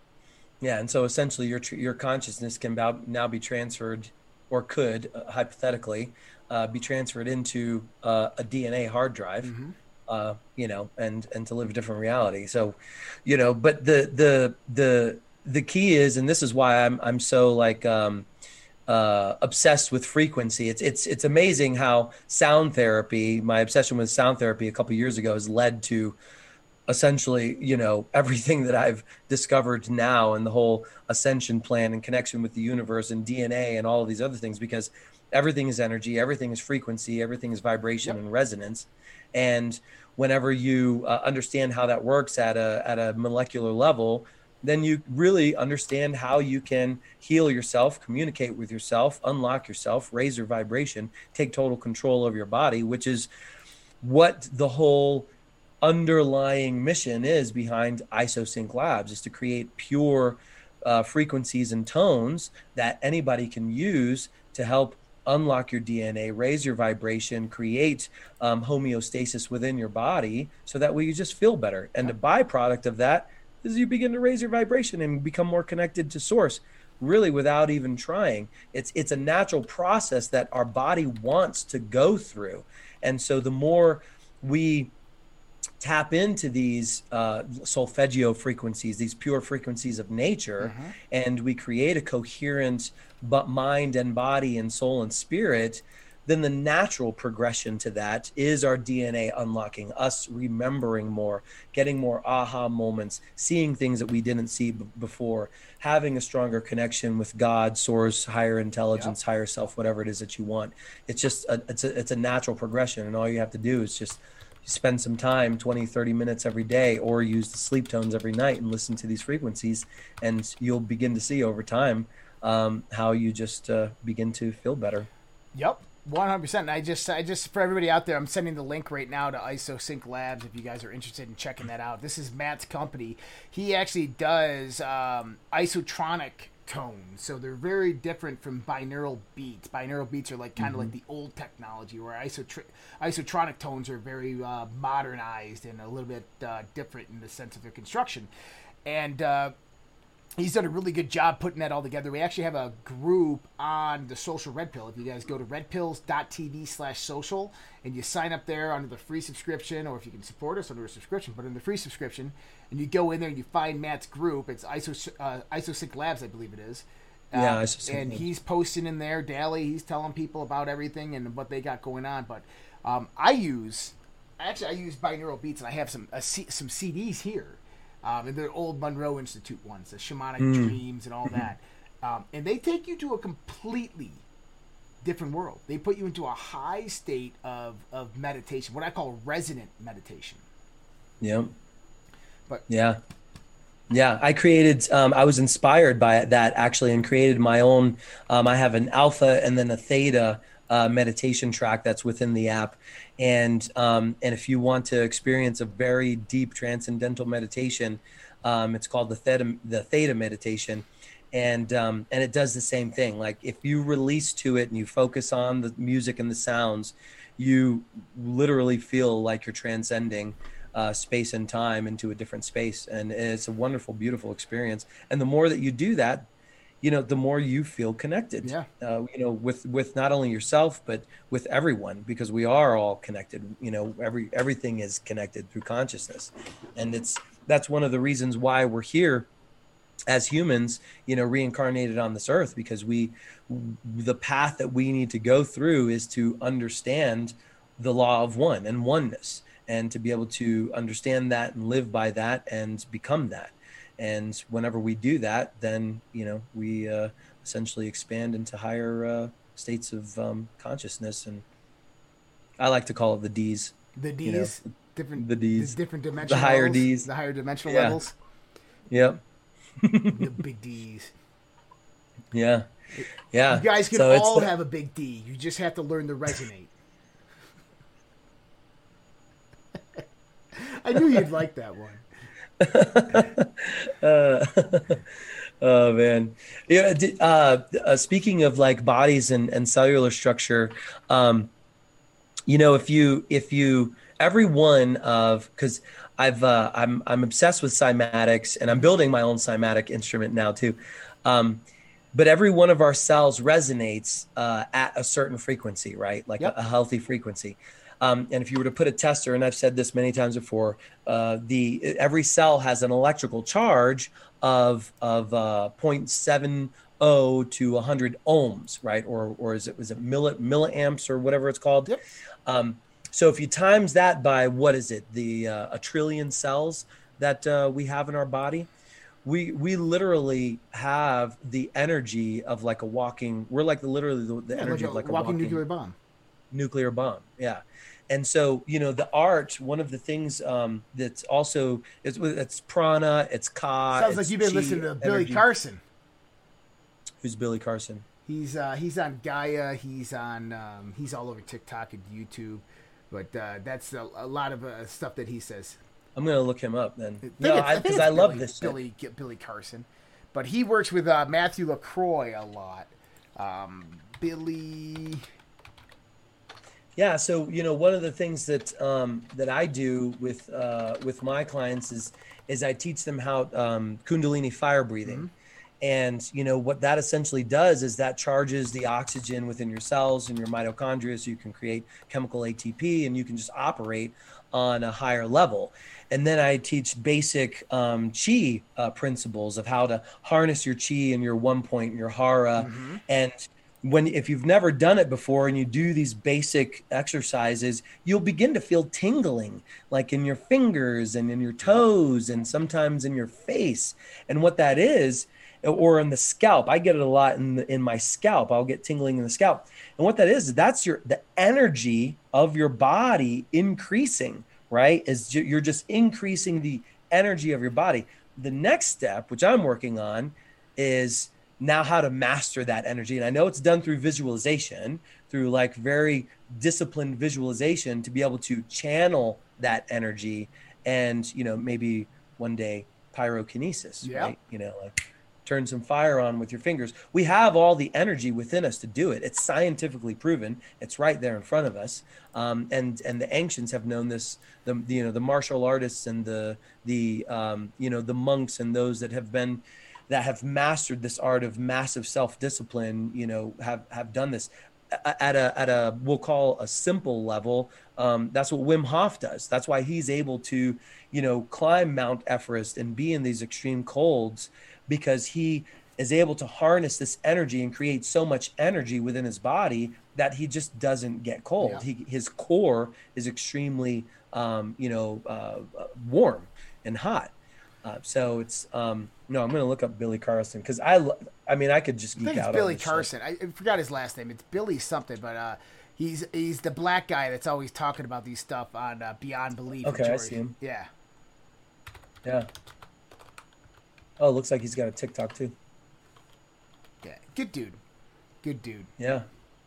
Yeah, and so essentially your tr- your consciousness can bow- now be transferred, or could uh, hypothetically uh, be transferred into uh, a D N A hard drive, Mm-hmm. uh, you know, and and to live a different reality. So, you know, but the the the the key is, and this is why I'm I'm so like um, uh, obsessed with frequency. It's it's it's amazing how sound therapy, my obsession with sound therapy a couple years ago, has led to essentially, you know, everything that I've discovered now, and the whole ascension plan and connection with the universe and D N A and all of these other things, because everything is energy, everything is frequency, everything is vibration Yep. and resonance. And whenever you uh, understand how that works at a at a molecular level, then you really understand how you can heal yourself, communicate with yourself, unlock yourself, raise your vibration, take total control of your body, which is what the whole underlying mission is behind IsoSync Labs, is to create pure uh, frequencies and tones that anybody can use to help unlock your D N A, raise your vibration, create um, homeostasis within your body, so that way you just feel better. And the byproduct of that is you begin to raise your vibration and become more connected to source, really without even trying. It's it's a natural process that our body wants to go through. And so the more we tap into these uh, solfeggio frequencies, these pure frequencies of nature, Mm-hmm. and we create a coherent but mind and body and soul and spirit, then the natural progression to that is our D N A unlocking, us remembering more, getting more aha moments, seeing things that we didn't see b- before, having a stronger connection with God, source, higher intelligence, Yep. higher self, whatever it is that you want. It's just a, it's a, it's a natural progression, and all you have to do is just spend some time, twenty, thirty minutes every day, or use the sleep tones every night and listen to these frequencies, and you'll begin to see over time um, how you just uh, begin to feel better. Yep, one hundred percent. I just, I just for everybody out there, I'm sending the link right now to IsoSync Labs if you guys are interested in checking that out. This is Matt's company. He actually does um, isotronic tones, so they're very different from binaural beats. Binaural beats are like kind of Mm-hmm. like the old technology, where isotr- isotronic tones are very uh, modernized and a little bit uh, different in the sense of their construction. And uh, he's done a really good job putting that all together. We actually have a group on the social Red Pill. If you guys go to redpills.tv slash social and you sign up there under the free subscription, or if you can support us under a subscription, but in the free subscription, and you go in there and you find Matt's group, it's ISO, uh, IsoSync Labs, I believe it is. Uh, Yeah, IsoSync and Labs. he's posting in there daily. He's telling people about everything and what they got going on. But um, I use, actually, I use binaural beats, and I have some a C, some C Ds here. Um, and they're old Monroe Institute ones, the Shamanic Mm. Dreams and all that. Um, and they take you to a completely different world. They put you into a high state of, of meditation, what I call resonant meditation. Yeah. But Yeah. Yeah. I created, um, I was inspired by that actually, and created my own. Um, I have an alpha and then a theta uh, meditation track that's within the app. And, um, and if you want to experience a very deep transcendental meditation, um, it's called the theta, the theta meditation. And, um, and it does the same thing. Like if you release to it and you focus on the music and the sounds, you literally feel like you're transcending uh, space and time into a different space. And it's a wonderful, beautiful experience. And the more that you do that, you know, the more you feel connected, Yeah. uh, you know, with, with not only yourself, but with everyone, because we are all connected. You know, every, everything is connected through consciousness. And it's, that's one of the reasons why we're here as humans, you know, reincarnated on this earth, because we, the path that we need to go through is to understand the law of one and oneness, and to be able to understand that and live by that and become that. And whenever we do that, then, you know, we uh, essentially expand into higher uh, states of um, consciousness. And I like to call it the D's. the Ds, You know, different the Ds, different dimensional the higher levels, Ds. the higher dimensional Yeah. levels, Yep. the big Ds. Yeah. Yeah. You guys can So it's all the- have a big D. You just have to learn to resonate. I knew you'd like that one. uh, Oh man. Yeah. di- Uh, uh, speaking of like bodies and, and cellular structure, um, you know, if you if you every one of because I've uh, I'm I'm obsessed with cymatics and I'm building my own cymatic instrument now too. Um, but every one of our cells resonates uh, at a certain frequency, right? Like a, Yep. a healthy frequency. Um, and if you were to put a tester, and I've said this many times before, uh, the every cell has an electrical charge of of uh, zero point seven zero to one hundred ohms, right? Or or is it was it milli, milliamps or whatever it's called? Yep. Um, so if you times that by what is it, the uh, a trillion cells that uh, we have in our body, we we literally have the energy of like a walking. We're like the, literally the, the Yeah, like energy a of like a walking walking nuclear bomb. nuclear bomb. Yeah. And so, you know, the art, one of the things um, that's also, it's, it's prana, it's ka, Sounds like it's you've been chi, listening to Billy energy. Carson. Who's Billy Carson? He's uh, he's on Gaia. He's on um, he's all over TikTok and YouTube. But uh, that's a, a lot of uh, stuff that he says. I'm going to look him up then. I think No, it's- I, think because it's I, I love Billy, this. shit. Billy Billy Carson, but he works with uh, Matthew LaCroix a lot. Um, Billy. Yeah, so you know, one of the things that um, that I do with uh, with my clients is is I teach them how um, Kundalini fire breathing, Mm-hmm. and you know what that essentially does is that charges the oxygen within your cells and your mitochondria, so you can create chemical A T P and you can just operate on a higher level. And then I teach basic um, chi uh, principles of how to harness your chi and your one point, your hara, Mm-hmm. and when if you've never done it before and you do these basic exercises, you'll begin to feel tingling like in your fingers and in your toes and sometimes in your face. And what that is, or in the scalp, I get it a lot in the, in my scalp. I'll get tingling in the scalp. And what that is, that's your the energy of your body increasing, right? Is ju- you're just increasing the energy of your body. The next step, which I'm working on, is now how to master that energy. And I know it's done through visualization, through like very disciplined visualization to be able to channel that energy and, you know, maybe one day pyrokinesis, Yeah. right? You know, like turn some fire on with your fingers. We have all the energy within us to do it. It's scientifically proven. It's right there in front of us. Um, and, and the ancients have known this, the, the, you know, the martial artists and the, the, um, you know, the monks and those that have been, that have mastered this art of massive self-discipline, you know, have, have done this at a, at a, we'll call a simple level. Um, that's what Wim Hof does. That's why he's able to, you know, climb Mount Everest and be in these extreme colds, because he is able to harness this energy and create so much energy within his body that he just doesn't get cold. Yeah. He, his core is extremely, um, you know, uh, warm and hot. Uh, so it's um, no, I'm going to look up Billy Carson because I, lo- I mean, I could just I geek think it's out. Billy on this shit. Carson. I, I forgot his last name. It's Billy something, but uh, he's he's the black guy that's always talking about these stuff on uh, Beyond Belief. and Okay, I George. see him. Yeah. Yeah. Oh, it looks like he's got a TikTok too. Yeah. Good dude. Good dude. Yeah.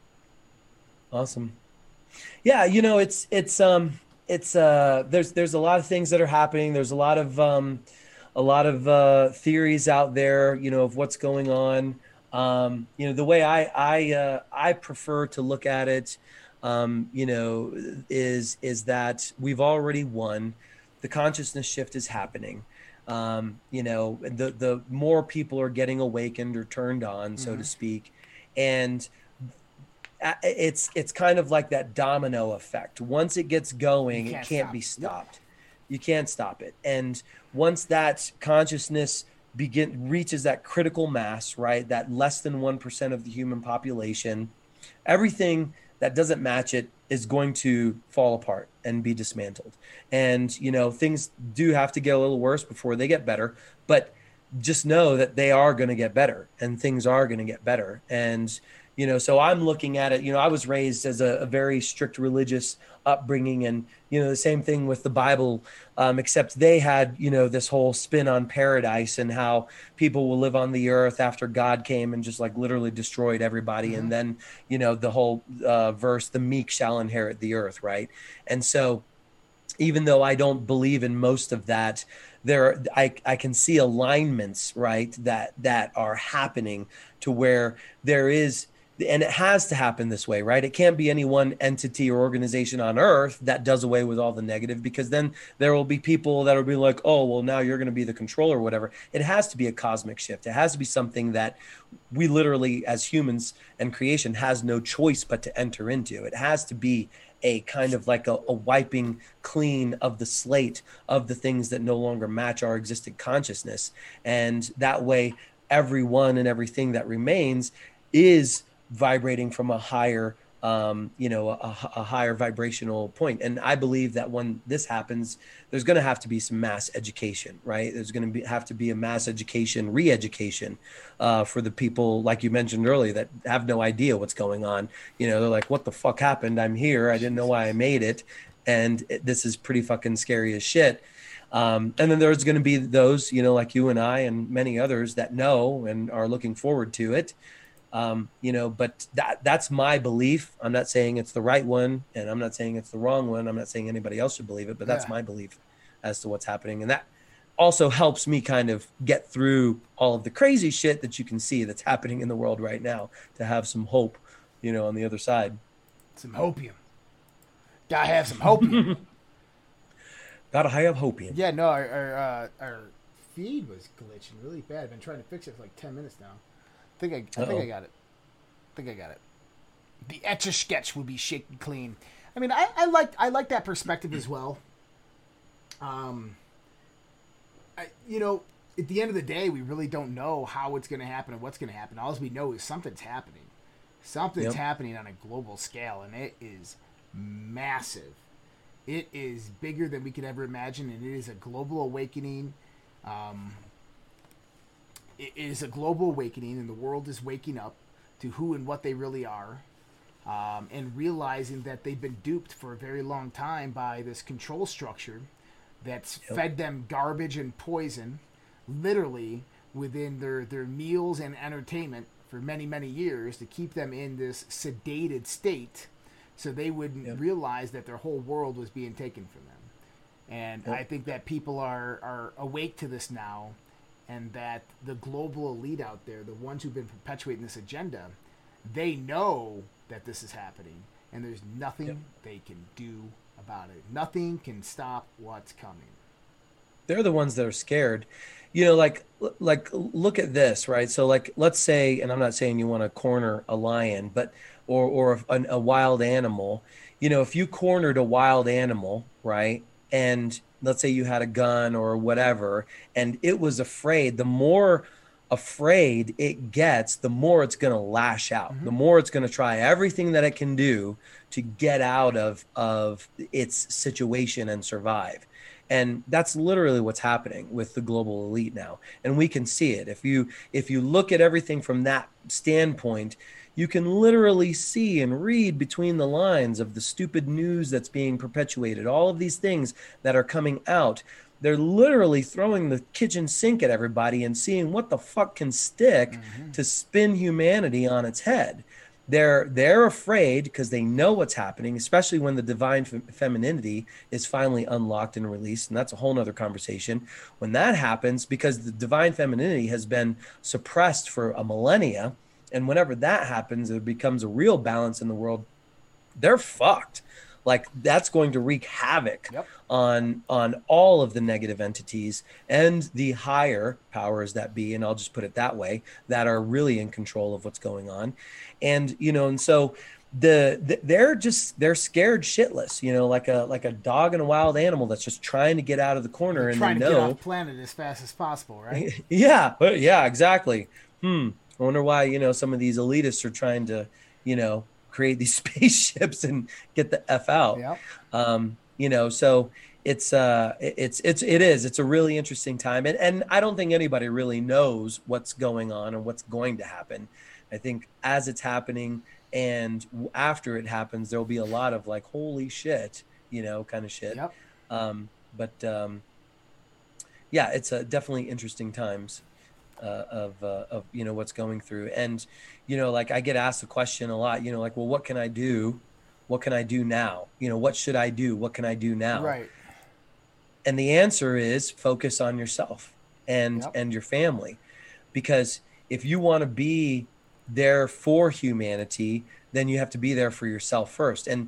Awesome. Yeah, you know, it's it's um it's uh there's there's a lot of things that are happening. There's a lot of um a lot of uh theories out there, you know, of what's going on. Um, you know, the way I I uh I prefer to look at it, um, you know, is is that we've already won. The consciousness shift is happening. Um, you know, the the more people are getting awakened or turned on, so Mm-hmm. to speak, and uh, it's it's kind of like that domino effect. Once it gets going, You it can't can't stop. be Yep. stopped. You can't stop it. And once that consciousness begin reaches that critical mass, right, that less than one percent of the human population, everything that doesn't match it is going to fall apart and be dismantled. And you know, things do have to get a little worse before they get better, but just know that they are going to get better and things are going to get better. And you know, so I'm looking at it, you know, I was raised as a, a very strict religious upbringing, and you know, the same thing with the Bible, um, except they had, you know, this whole spin on paradise and how people will live on the earth after God came and just like literally destroyed everybody. Mm-hmm. And then, you know, the whole uh, verse, the meek shall inherit the earth, right? And so even though I don't believe in most of that, there I, I can see alignments, right, that that are happening to where there is, and it has to happen this way, right? It can't be any one entity or organization on earth that does away with all the negative, because then there will be people that will be like, oh, well, now you're going to be the controller or whatever. It has to be a cosmic shift. It has to be something that we literally, as humans and creation, has no choice but to enter into. It has to be a kind of like a, a wiping clean of the slate of the things that no longer match our existing consciousness. And that way, everyone and everything that remains is vibrating from a higher, um, you know, a, a higher vibrational point. And I believe that when this happens, there's going to have to be some mass education, right? There's going to be, have to be a mass education, re-education uh, for the people, like you mentioned earlier, that have no idea what's going on. You know, they're like, what the fuck happened? I'm here. I didn't know why I made it. And it, this is pretty fucking scary as shit. Um, and then there's going to be those, you know, like you and I and many others that know and are looking forward to it. Um, you know, but that that's my belief. I'm not saying it's the right one, and I'm not saying it's the wrong one. I'm not saying anybody else should believe it, but that's yeah. my belief as to what's happening. And that also helps me kind of get through all of the crazy shit that you can see that's happening in the world right now, to have some hope, you know, on the other side. Some hopium. Gotta have some hopium. Gotta have hopium. Yeah, no, our our, uh, our feed was glitching really bad. I've been trying to fix it for like ten minutes now. I think I, I think I got it. I think I got it. The Etch a Sketch will be shaken clean. I mean, I, I like I like that perspective as well. Um, I, you know, at the end of the day, we really don't know how it's going to happen and what's going to happen. All we know is something's happening. Something's yep. happening on a global scale, and it is massive. It is bigger than we could ever imagine, and it is a global awakening. Um, it is a global awakening, and the world is waking up to who and what they really are, um, and realizing that they've been duped for a very long time by this control structure that's yep. fed them garbage and poison, literally within their, their meals and entertainment for many, many years, to keep them in this sedated state so they wouldn't yep. realize that their whole world was being taken from them. And yep. I think that people are, are awake to this now, and that the global elite out there, the ones who've been perpetuating this agenda, they know that this is happening, and there's nothing yep. they can do about it. Nothing can stop what's coming. They're the ones that are scared. You know, like, like look at this, right? So like, let's say, and I'm not saying you want to corner a lion, but, or, or a, a wild animal, you know, if you cornered a wild animal, right? And let's say you had a gun or whatever, and it was afraid, the more afraid it gets, the more it's going to lash out, mm-hmm. the more it's going to try everything that it can do to get out of, of its situation and survive. And that's literally what's happening with the global elite now. And we can see it. If you, if you look at everything from that standpoint, you can literally see and read between the lines of the stupid news that's being perpetuated. All of these things that are coming out, they're literally throwing the kitchen sink at everybody and seeing what the fuck can stick mm-hmm. to spin humanity on its head. They're they're afraid because they know what's happening, especially when the divine f- femininity is finally unlocked and released. And that's a whole nother conversation. When that happens, because the divine femininity has been suppressed for a millennia, and whenever that happens, it becomes a real balance in the world. They're fucked. Like, that's going to wreak havoc yep. on on all of the negative entities and the higher powers that be, and I'll just put it that way, that are really in control of what's going on. And, you know, and so the, the they're just, they're scared shitless, you know, like a like a dog and a wild animal that's just trying to get out of the corner. They're and trying they to know, get off planet as fast as possible, right? yeah, yeah, exactly. Hmm. I wonder why, you know, some of these elitists are trying to, you know, create these spaceships and get the F out. Yep. Um, you know, so it's, uh, it's, it's, it is, it's a really interesting time. And, and I don't think anybody really knows what's going on and what's going to happen. I think as it's happening and after it happens, there'll be a lot of like, holy shit, you know, kind of shit. Yep. Um, but, um, yeah, it's uh, definitely interesting times. Uh, of, uh, of, you know, what's going through. And, you know, like I get asked the question a lot, you know, like, well, what can I do? What can I do now? You know, what should I do? What can I do now? Right. And the answer is focus on yourself and, Yep. and your family. Because if you want to be there for humanity, then you have to be there for yourself first. And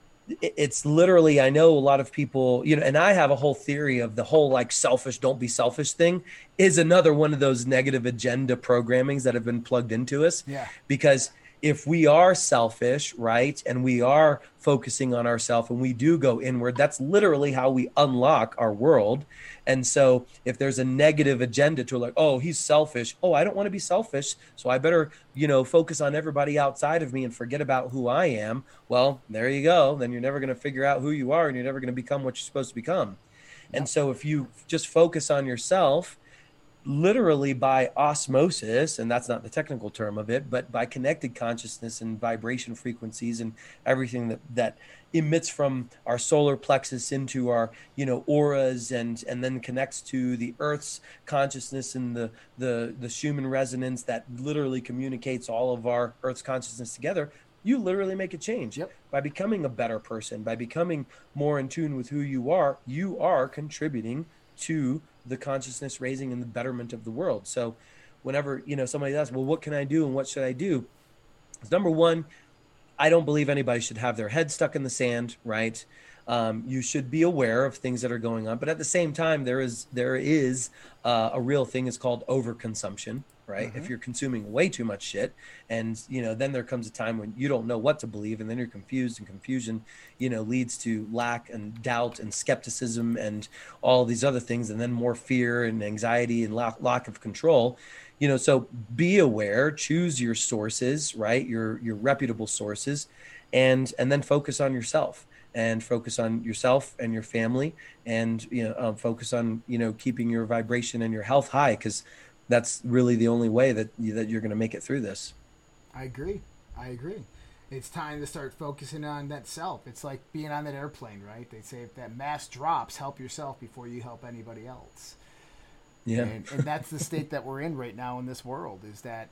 it's literally, I know a lot of people, you know, and I have a whole theory of the whole like selfish, don't be selfish thing is another one of those negative agenda programmings that have been plugged into us. Yeah. Because if we are selfish, right, and we are focusing on ourselves and we do go inward, that's literally how we unlock our world. And so if there's a negative agenda to like, oh, he's selfish. Oh, I don't want to be selfish. So I better, you know, focus on everybody outside of me and forget about who I am. Well, there you go. Then you're never going to figure out who you are and you're never going to become what you're supposed to become. And so if you just focus on yourself, literally by osmosis, and that's not the technical term of it, but by connected consciousness and vibration frequencies and everything that, that emits from our solar plexus into our, you know, auras and, and then connects to the Earth's consciousness and the, the, the Schumann resonance that literally communicates all of our Earth's consciousness together, you literally make a change. Yep. By becoming a better person, by becoming more in tune with who you are, you are contributing to the consciousness raising and the betterment of the world. So whenever, you know, somebody asks, well, what can I do and what should I do? Number one, I don't believe anybody should have their head stuck in the sand, right? Um, you should be aware of things that are going on, but at the same time, there is there is uh, a real thing is called overconsumption, right? Mm-hmm. If you're consuming way too much shit, and you know, then there comes a time when you don't know what to believe, and then you're confused, and confusion, you know, leads to lack and doubt and skepticism and all these other things, and then more fear and anxiety and lack lack of control. You know, so be aware, choose your sources, right? Your your reputable sources, and and then focus on yourself. And focus on yourself and your family, and you know, um, focus on you know keeping your vibration and your health high, because that's really the only way that you, that you're going to make it through this. I agree. I agree. It's time to start focusing on that self. It's like being on that airplane, right? They say if that mask drops, help yourself before you help anybody else. Yeah, and, and that's the state that we're in right now in this world. Is that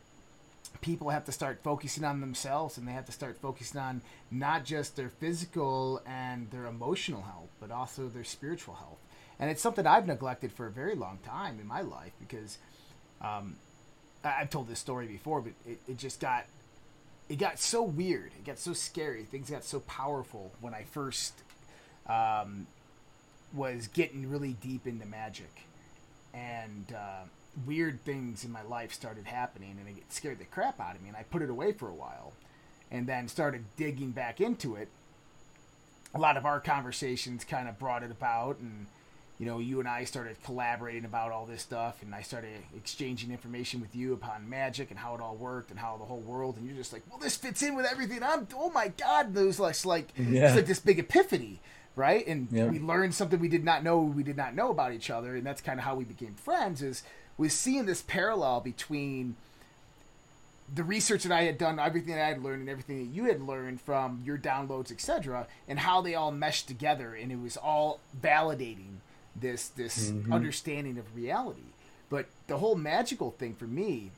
people have to start focusing on themselves, and they have to start focusing on not just their physical and their emotional health, but also their spiritual health. And it's something I've neglected for a very long time in my life, because um, I've told this story before, but it, it just got, it got so weird. It got so scary. Things got so powerful when I first um, was getting really deep into magic. And uh, weird things in my life started happening, and it scared the crap out of me, and I put it away for a while and then started digging back into it. A lot of our conversations kind of brought it about, and you know, you and I started collaborating about all this stuff, and I started exchanging information with you upon magic and how it all worked and how the whole world, and you're just like, well, this fits in with everything I'm, oh my God, there's like, like yeah. it's like this big epiphany. Right. And yeah. we learned something we did not know we did not know about each other. And that's kind of how we became friends, is was seeing this parallel between the research that I had done, everything that I had learned and everything that you had learned from your downloads, et cetera, and how they all meshed together. And it was all validating this, this mm-hmm. understanding of reality. But the whole magical thing for me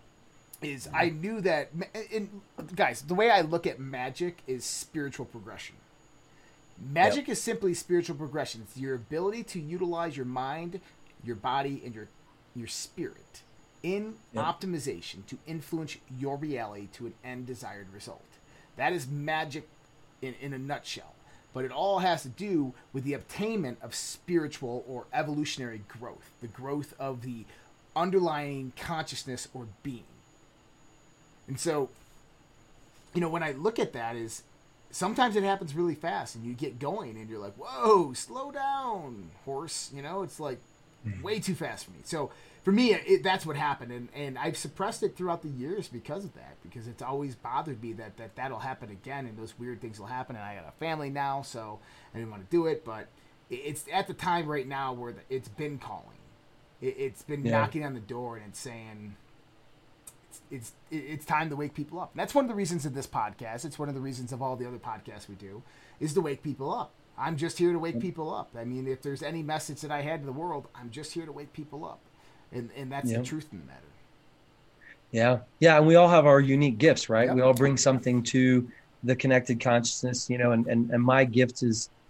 is I knew that, and guys, the way I look at magic is spiritual progression. Magic yep. is simply spiritual progression. It's your ability to utilize your mind, your body, and your your spirit in yep. optimization to influence your reality to an end desired result. That is magic in, in a nutshell. But it all has to do with the obtainment of spiritual or evolutionary growth, the growth of the underlying consciousness or being. And so, you know, when I look at that, is sometimes it happens really fast, and you get going, and you're like, whoa, slow down, horse. You know, it's like way too fast for me. So for me, it, that's what happened. And, and I've suppressed it throughout the years because of that, because it's always bothered me that, that that'll happen again, and those weird things will happen. And I got a family now, so I didn't want to do it. But it's at the time right now where the, it's been calling. It, it's been yeah. knocking on the door, and it's saying, It's it's time to wake people up. And that's one of the reasons of this podcast. It's one of the reasons of all the other podcasts we do, is to wake people up. I'm just here to wake people up. I mean, if there's any message that I had to the world, I'm just here to wake people up. And and that's yeah. the truth in the matter. Yeah. Yeah. And we all have our unique gifts, right? Yep. We all bring something to the connected consciousness, you know, and, and, and my gift is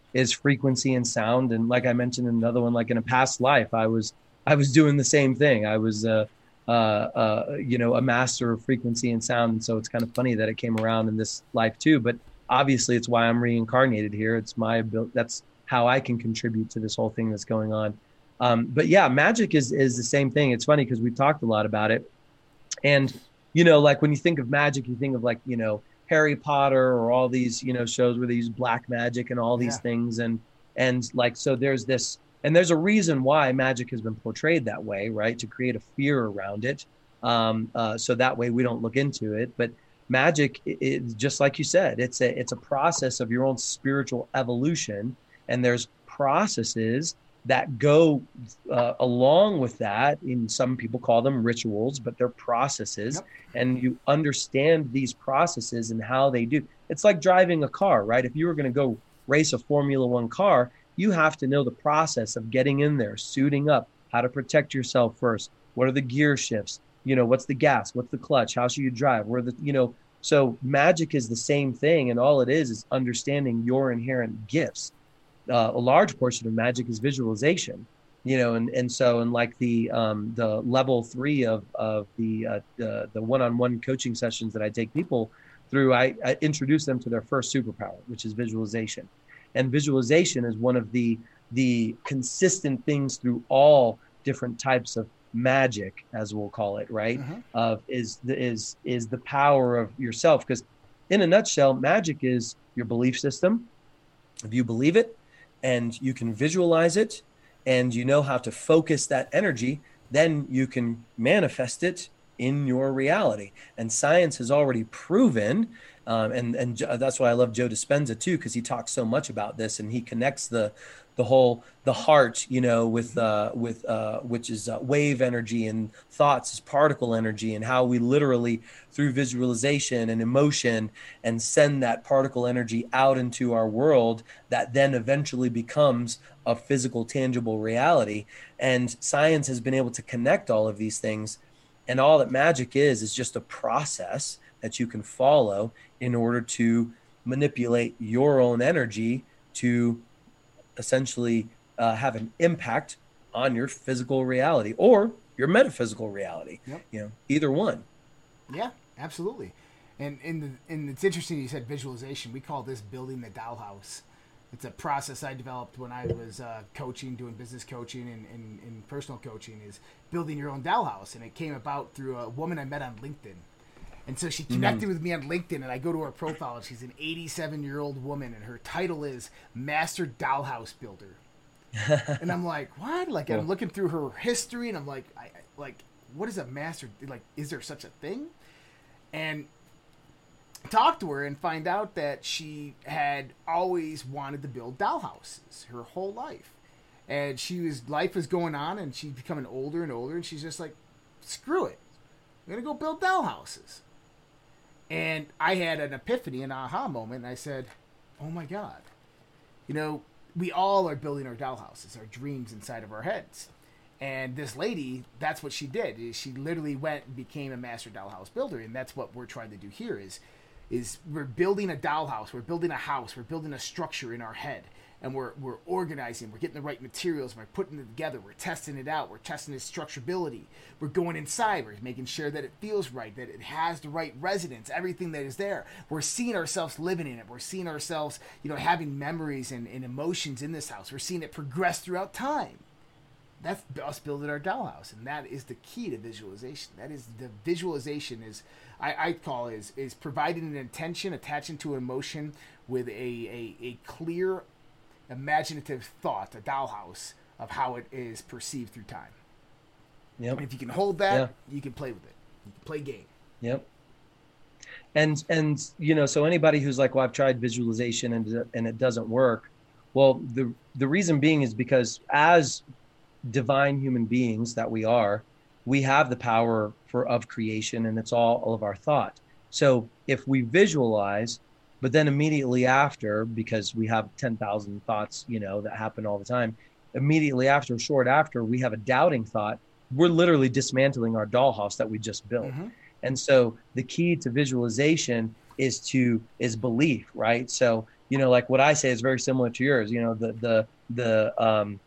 is frequency and sound. And like I mentioned in another one, like in a past life, I was I was doing the same thing. I was uh, uh, uh, you know, a master of frequency and sound. And so it's kind of funny that it came around in this life too. But obviously, it's why I'm reincarnated here. It's my ability. That's how I can contribute to this whole thing that's going on. Um, but yeah, magic is is the same thing. It's funny because we've talked a lot about it. And, you know, like when you think of magic, you think of like, you know, Harry Potter or all these, you know, shows where they use black magic and all these yeah. things. And, and like, so there's this, and there's a reason why magic has been portrayed that way, right? To create a fear around it. Um, uh, so that way we don't look into it. But magic is just like you said, it's a, it's a process of your own spiritual evolution. And there's processes that go uh, along with that. And some people call them rituals, but they're processes. Yep. And you understand these processes and how they do. It's like driving a car, right? If you were going to go race a Formula One car, you have to know the process of getting in there, suiting up, how to protect yourself first. What are the gear shifts? You know, what's the gas? What's the clutch? How should you drive? Where the, you know, so magic is the same thing. And all it is, is understanding your inherent gifts. Uh, a large portion of magic is visualization, you know, and, and so, and like the, um, the level three of, of the, uh, the, the one-on-one coaching sessions that I take people through, I, I introduce them to their first superpower, which is visualization. And visualization is one of the, the consistent things through all different types of magic, as we'll call it, right? Uh-huh. Of is the, is, is the power of yourself. Because in a nutshell, magic is your belief system. If you believe it, and you can visualize it, and you know how to focus that energy, then you can manifest it in your reality. And science has already proven, um, and and that's why I love Joe Dispenza too, because he talks so much about this, and he connects the the whole the heart, you know, with uh, with uh, which is uh, wave energy, and thoughts is particle energy, and how we literally through visualization and emotion and send that particle energy out into our world that then eventually becomes a physical, tangible reality. And science has been able to connect all of these things. And all that magic is, is just a process that you can follow in order to manipulate your own energy to essentially uh, have an impact on your physical reality or your metaphysical reality. Yep. You know, either one. Yeah, absolutely. And and, the, and it's interesting you said visualization. We call this building the dollhouse. It's a process I developed when I was uh, coaching, doing business coaching and, and, and personal coaching, is building your own dollhouse. And it came about through a woman I met on LinkedIn. And so she connected mm-hmm. with me on LinkedIn, and I go to her profile, and she's an eighty-seven-year-old woman, and her title is Master Dollhouse Builder. And I'm like, what? Like, cool. I'm looking through her history, and I'm like, I, like, what is a master? Like, is there such a thing? And talk to her and find out that she had always wanted to build dollhouses her whole life. And she was, life was going on, and she's becoming older and older, and she's just like, screw it. I'm going to go build dollhouses. And I had an epiphany, an aha moment, and I said, oh my God. You know, we all are building our dollhouses, our dreams inside of our heads. And this lady, that's what she did. Is she literally went and became a master dollhouse builder, and that's what we're trying to do here is, is we're building a dollhouse, we're building a house, we're building a structure in our head. And we're we're organizing, we're getting the right materials, we're putting it together, we're testing it out, we're testing its structurability, we're going inside, we're making sure that it feels right, that it has the right resonance, everything that is there. We're seeing ourselves living in it, we're seeing ourselves, you know, having memories and, and emotions in this house, we're seeing it progress throughout time. That's us building our dollhouse, and that is the key to visualization. That is the visualization is, I, I call is is providing an intention, attaching to an emotion with a, a, a clear imaginative thought, a dollhouse of how it is perceived through time. Yep. And if you can hold that, yeah. you can play with it. You can play game. Yep. And and you know, so anybody who's like, well, I've tried visualization and and it doesn't work. Well, the the reason being is because as divine human beings that we are, we have the power for of creation, and it's all, all of our thought. So if we visualize, but then immediately after, because we have ten thousand thoughts, you know, that happen all the time, immediately after, short after, we have a doubting thought, we're literally dismantling our dollhouse that we just built. Mm-hmm. And so the key to visualization is to, is belief, right? So you know, like what I say is very similar to yours. You know, the the the um,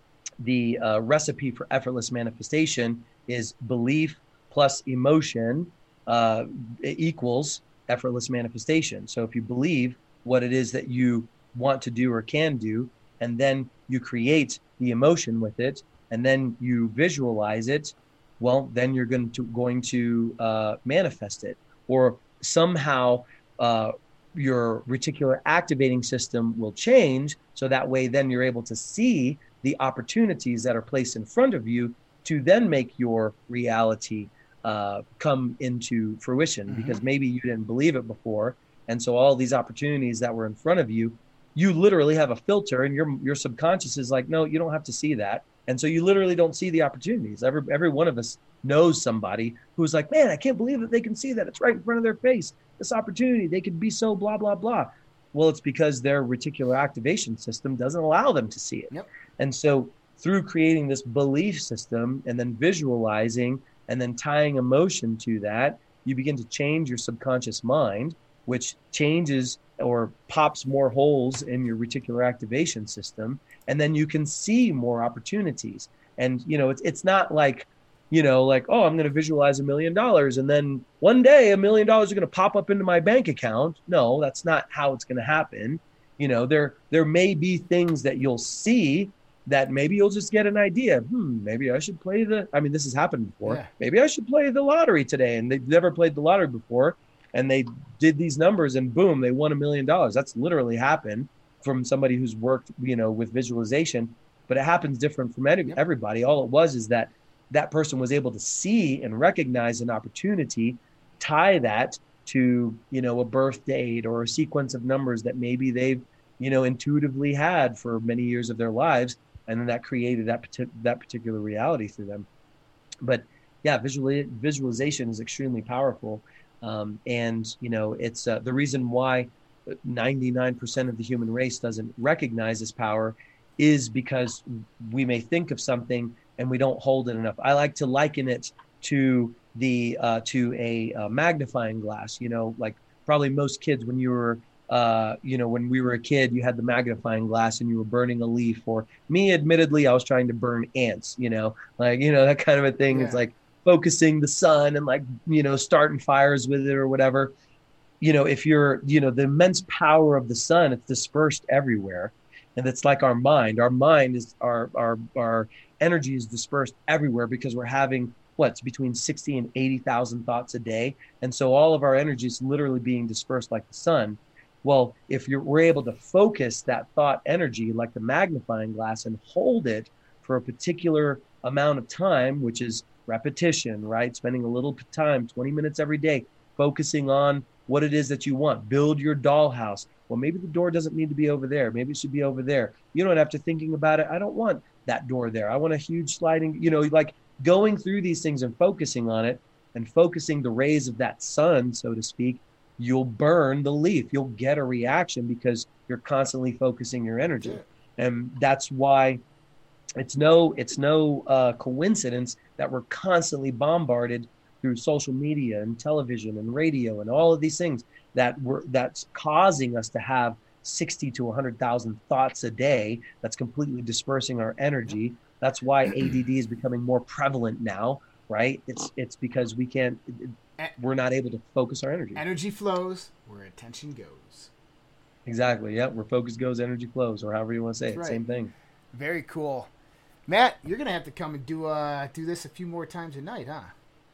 the uh, recipe for effortless manifestation is belief plus emotion uh, equals effortless manifestation. So if you believe what it is that you want to do or can do, and then you create the emotion with it, and then you visualize it, well, then you're going to going to uh, manifest it, or somehow uh, your reticular activating system will change, so that way then you're able to see the opportunities that are placed in front of you to then make your reality uh, come into fruition, mm-hmm. because maybe you didn't believe it before, and so all these opportunities that were in front of you, you literally have a filter, and your your subconscious is like, no, you don't have to see that. And so you literally don't see the opportunities. Every every one of us knows somebody who's like, man, I can't believe that they can see that. It's right in front of their face. This opportunity, they could be so blah, blah, blah. Well, it's because their reticular activation system doesn't allow them to see it. Yep. And so through creating this belief system and then visualizing and then tying emotion to that, you begin to change your subconscious mind, which changes or pops more holes in your reticular activation system. And then you can see more opportunities. And, you know, it's it's not like, you know, like, oh, I'm going to visualize a million dollars and then one day a million dollars are going to pop up into my bank account. No, that's not how it's going to happen. You know, there there may be things that you'll see that maybe you'll just get an idea. Hmm, maybe I should play the, I mean, this has happened before. Yeah. Maybe I should play the lottery today. And they've never played the lottery before. And they did these numbers and boom, they won a million dollars. That's literally happened from somebody who's worked, you know, with visualization, but it happens different from everybody. All it was is that that person was able to see and recognize an opportunity, tie that to, you know, a birth date or a sequence of numbers that maybe they've, you know, intuitively had for many years of their lives. And then that created that, that particular reality through them. But yeah, visually, visualization is extremely powerful. Um, and, you know, it's uh, the reason why ninety-nine percent of the human race doesn't recognize this power is because we may think of something and we don't hold it enough. I like to liken it to the uh, to a, a magnifying glass. You know, like probably most kids when you were, uh, you know, when we were a kid, you had the magnifying glass and you were burning a leaf. Or me, admittedly, I was trying to burn ants. You know, like you know that kind of a thing. Yeah. It's like focusing the sun and like, you know, starting fires with it or whatever. You know, if you're, you know, the immense power of the sun, it's dispersed everywhere. And it's like our mind. Our mind is, our our our energy is dispersed everywhere because we're having, what's between sixty and eighty thousand thoughts a day. And so all of our energy is literally being dispersed like the sun. Well, if you're, we're able to focus that thought energy like the magnifying glass and hold it for a particular amount of time, which is repetition, right? Spending a little time, twenty minutes every day, focusing on what it is that you want. Build your dollhouse. Well, maybe the door doesn't need to be over there. Maybe it should be over there. You don't have to thinking about it. I don't want that door there. I want a huge sliding, you know, like going through these things and focusing on it and focusing the rays of that sun, so to speak, you'll burn the leaf. You'll get a reaction because you're constantly focusing your energy. And that's why it's no, it's no uh, coincidence that we're constantly bombarded through social media and television and radio and all of these things that we're, that's causing us to have sixty to one hundred thousand thoughts a day. That's completely dispersing our energy. That's why A D D is becoming more prevalent now, right? It's it's because we can't, we're not able to focus our energy. Energy flows where attention goes. Exactly. Yeah. Where focus goes, energy flows, or however you want to say it. Right. Same thing. Very cool. Matt, you're going to have to come and do uh, do this a few more times a night, huh?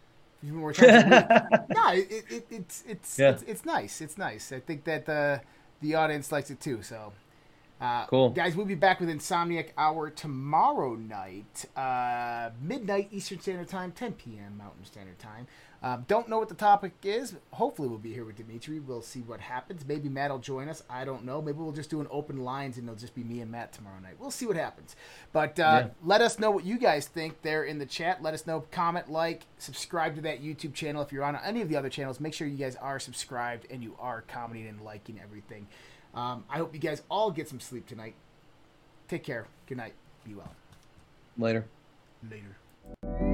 A few more times a week. No, it, it, it's it's, yeah. it's it's nice. It's nice. I think that the the audience likes it too. So, uh, cool, guys. We'll be back with Insomniac Hour tomorrow night, uh, midnight Eastern Standard Time, ten p.m. Mountain Standard Time. Uh, don't know what the topic is. Hopefully, we'll be here with Dimitri. We'll see what happens. Maybe Matt will join us. I don't know. Maybe we'll just do an open lines and it'll just be me and Matt tomorrow night. We'll see what happens. But uh, yeah. Let us know what you guys think there in the chat. Let us know. Comment, like, subscribe to that YouTube channel. If you're on any of the other channels, make sure you guys are subscribed and you are commenting and liking everything. Um, I hope you guys all get some sleep tonight. Take care. Good night. Be well. Later. Later.